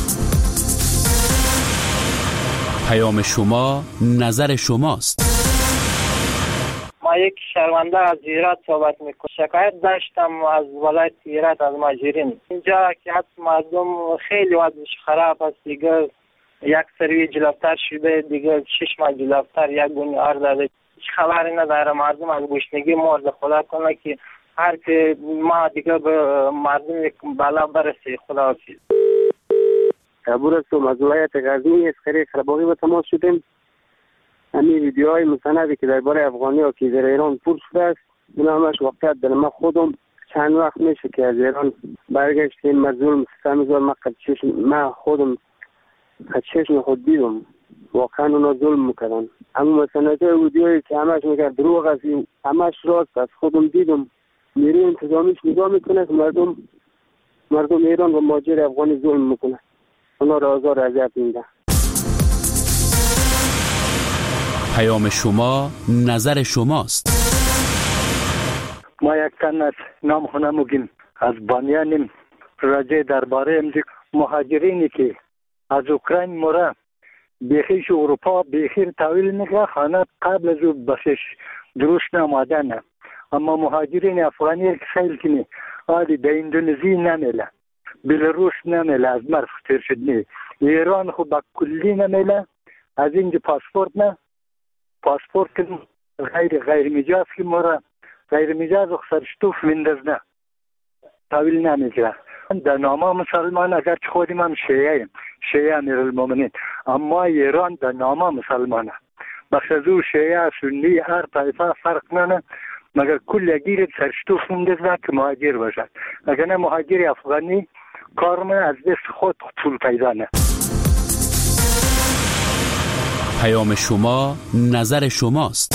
پیام شما نظر شماست. ما یک شرمنده از ایراد صحبت میکنم. شکایت داشتم از ولایت ایراد از ماجرین. اینجا که از مردم خیلی وضعش خراب است. دیگه یک سری جلوتر شده، دیگه شش ماه جلوتر یک گونه آرد داده. هیچ خبری نداره. مردم از گشنگی مرد. خدا کنه که هر که ما دیگه به مردم یک بالا برسه. خدا حافظ. عبور هستم از ولایت غزنی. از خیلی خراباغی به تماس شدیم. همین ویدیوهای مستندی که درباره افغانی ها که در ایران پر شده است، اونا همش واقعیت داره. من خودم چند وقت میشه که از ایران برگشتیم. من ظلم ستم زور من قد چشم من خودم قد چشم خود دیدم. واقعا اونا ظلم میکردن. اما مستندهای ویدیوهایی که همش میگه دروغ است، همش راست از خودم دیدم. نیروی انتظامیش نگاه میکنه که مردم مردم ایران و مهاجر افغانی ظلم میکنه. اونا را آزار اذیت میده. پیام شما نظر شماست. ما یک تن از نام خونموگیم از بانیانیم. راجع درباره امروز مهاجرینی که از اوکراین موره بیخیش اروپا بیخیر تاویل میگه خانه قبل از او بسش درست نمادنه. اما مهاجرین افغانی که خیلی کنی آلی در اندونزی نمیله، بلاروس نمیله، از مرف تیر شد نی. ایران خود با کلی نمیله. از اینجا پاسپورت نه پاسپورت که غیر غیر مجاز که مورا غیر مجاز و سرشتوف مندز نه تاویل نمیگه. در نامه مسلمان اگر چه خودیم هم شیعه شیعه امیر المومنین، اما ایران در نامه مسلمانه. بخش از او شیعه سنی هر طایفه فرق ننه، مگر کل اگیر سرشتوف مندز نه که مهاجر باشد. اگر نه مهاجر افغانی کارمه از دست خود پول پیدا نه. پیام شما نظر شماست.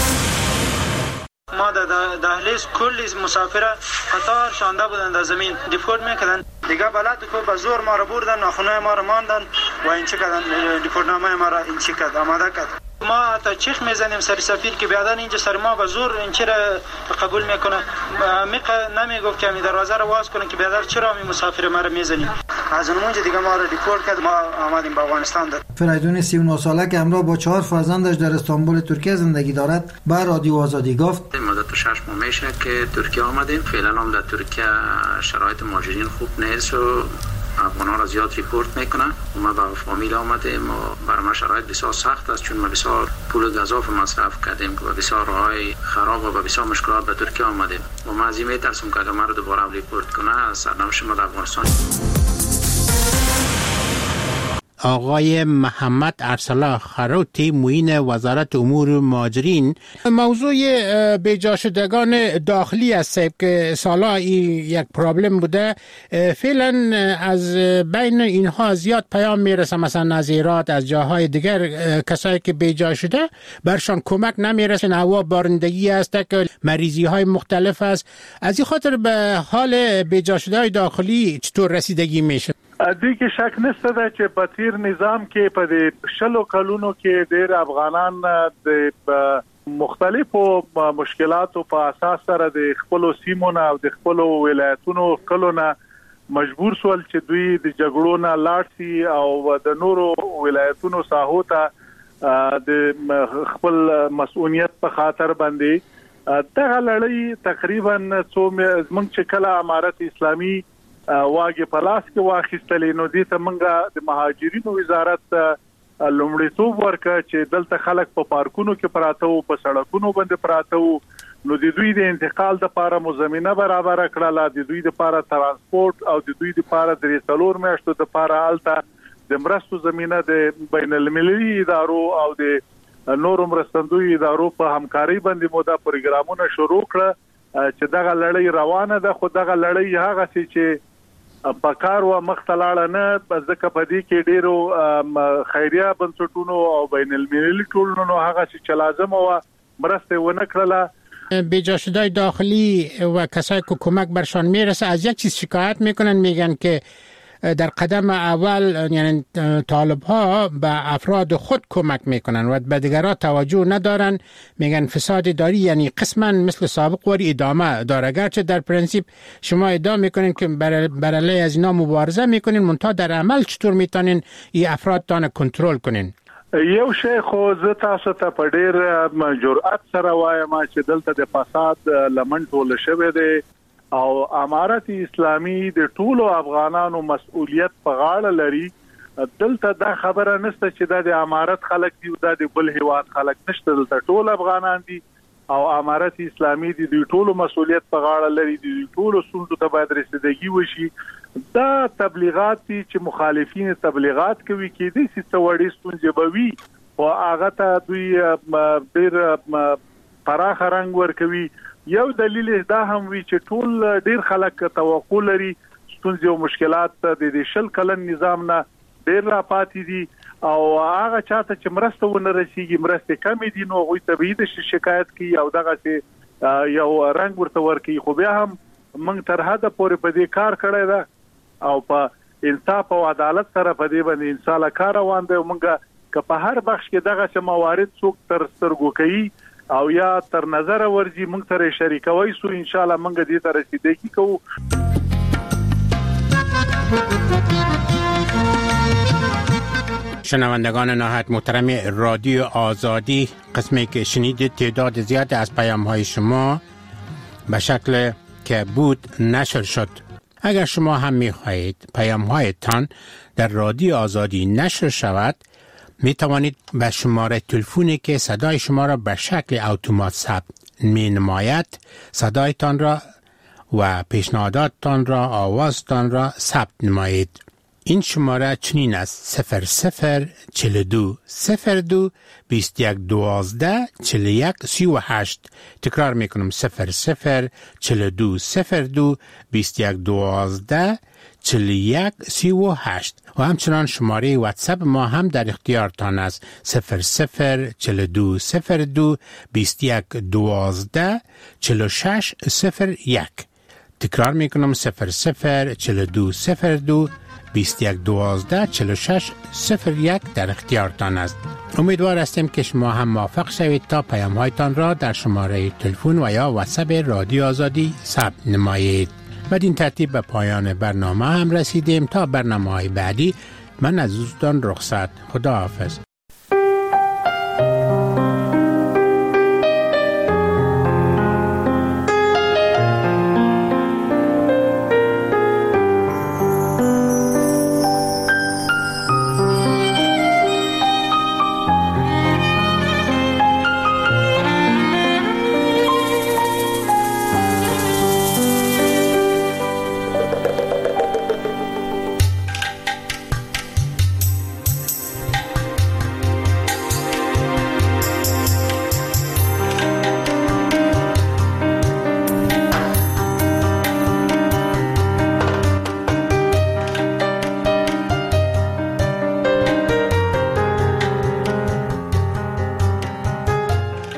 ما در دهلیز کلی مسافر قطار شانده بودن در زمین دیپورت میکردن. دیگه بلد که به زور ما را بردن، ناخونای ما را ماندن و این چی کردن، دیپورت نامه ما را این چی کرد آماده کرد. ما تا چیخ میزنیم سر سفیر که بیادن اینجا سر ما به زور این چی را قبول میکنه. میقه نمیگفت که می دروازه را واز کنه که بیادر چرا می مسافر ما را میزنیم. از اونجا دیگه ما رو دیپورت کرد. ما آمدیم به افغانستان. فریدون سی و نه ساله که همراه با چهار فرزندش در استانبول ترکیه زندگی دارد به رادیو آزادی گفت مدت شش ماه میشه که ترکیه آمدیم. فعلا هم در ترکیه شرایط مهاجرین خوب نیست و افغان‌ها را زیاد ریپورت میکنن. ما با فامیل آمدیم و برای ما شرایط بسیار سخت است، چون ما بسیار پول گزاف مصرف کردیم و بسیار راههای خراب و بسیار مشکلات به ترکیه آمدیم و ما از این میترسم که اگر ما رو دوباره ریپورت کنه سرنوشت ما در افغانستان. آقای محمد ارسلا خروتی معین وزارت امور مهاجرین، موضوع بیجا شدگان داخلی است که سالا یک پرابلم بوده. فعلا از بین اینها زیاد پیام میرسه، مثلا از هرات، از جاهای دیگر کسایی که بیجا شده برشان کمک نمیرسه. نوا بارندگی است که مریضی های مختلف است. از این خاطر به حال بیجا شده های داخلی چطور رسیدگی میشه؟ دیگه شک نشته ده چې په تیر نظام کې په دې شلو کلونو کې ډېر افغانان د مختلفو مشکلاتو په اساس سره د خپل سیمونو او د خپل ولایتونو کلونه مجبور سول چې دوی د جګړو نه لاړ شي او د نورو ولایتونو ساحو ته د خپل مسؤلیت په خاطر باندې دغه لړۍ تقریبا څو زمونږ چې کله امارت اسلامي واګه پلاس کې واخیستلې نو دې ته منګه د مهاجرینو وزارت لومړیتوب ورکړ چې دلته خلک په پارکونو کې پراته او په سړکونو باندې پراته او نو د دوی د انتقال لپاره مزمنه برابر کړل، د دوی لپاره ترانسپورت او د دوی لپاره د ریسلور میاشتو لپاره الته د مرستو زمينه د بین المللي ادارو او د نورو مرستندوی ادارو په همکاري باندې مودا پروګرامونه شروع کړ چې دغه لړۍ روانه ده. خو دغه لړۍ هغه چې پکار و مختلاړه نه ځکه په دې کې ډیرو خیریه بنسټونو او بین المللي ټولنو هغه چې لازم و مرسته ونه کړله. بیجا شده‌های داخلی و کسایی که کمک برشان میرسه از یک چیز شکایت میکنن، میگن که در قدم اول یعنی طالب ها به افراد خود کمک میکنن و به دیگران توجه ندارن. میگن فساد اداری یعنی قسما مثل سابق وری ادامه داره، گرچه در پرنسیپ شما ادعا میکنین که بر علیه از اینا مبارزه میکنین، منتها در عمل چطور میتونین این افراد تان کنترل کنین؟ یو شی خو زه تاسو ته په ډیر جرأت سره وایم چې دلته د فساد لمن ټول شوی دی او امارت اسلامي د ټولو افغانانو مسؤلیت په غاړه لري. دلته دا خبره نشته چې د امارت خلک دی او د بل هیواد خلک نشته، دلته ټول افغانان دي او امارت اسلامي دي د ټولو مسؤلیت په غاړه لري، د ټولو ستونزو ته باید رسیدګي وشي. دا تبلیغات دي چې مخالفین تبلیغات کوي کې دي چې وړي ستونزې بوي او هغه ته دوی ډیر پراخ رنگ ورکوي. یو دلیل دا هم وی چې ټول ډیر خلک توقع لري ستونزې او مشکلات د دې شل کلن نظام نه ډیر را پاتې دي او هغه چاته چې مرسته ونه رسیږي مرسته کمی دي نو غوي طبيعي د شکایت کوي او دغه چې یو رنگ ورته ورکي. خو بیا هم موږ تر حد پورې په دې کار کړی دا او په انصاف او عدالت سره په دې باندې انشاءالله کار روان دی. موږ که په هر بخش کې دغه چې موارد څوک تر سترګو کوي او یا تر نظر ورځي موږ سره شریکوي سو ان شاء الله موږ دې ته رسیدګي کوو. شنوندگان نهایت محترم رادیو آزادی، قسمی که شنیدید تعداد زیاد از پیام های شما به شکل که بود نشر شد. اگر شما هم می خواهید پیام هایتان در رادیو آزادی نشر شود، می توانید به شماره تلفنی که صدای شما را به شکل اتومات ثبت می نماید صدایتان را و پیشنهاداتتان را آوازتان را ثبت نمایید. این شماره چنین است: صفر صفر چهل و دو صفر دو بیست یک دوازده چهل و یک سی و هشت. تکرار میکنم: صفر صفر چهل و دو صفر دو بیست یک دوازده چهل و یک سی و هشت. و همچنان شماره واتساپ ما هم در اختیارتان است: صفر صفر چهل و دو صفر دو بیست یک دوازده چهل و شش صفر یک. تکرار میکنم: صفر صفر چهل و دو صفر دو بیست یک دوازده چهل و شش صفر یک در اختیارتان است. امیدوار هستیم که شما هم موفق شوید تا پیام هایتان را در شماره تلفن و یا واتساپ رادیو آزادی ثبت نمایید. بدین ترتیب به پایان برنامه هم رسیدیم. تا برنامه های بعدی من از دوستان رخصت. خدا حافظ.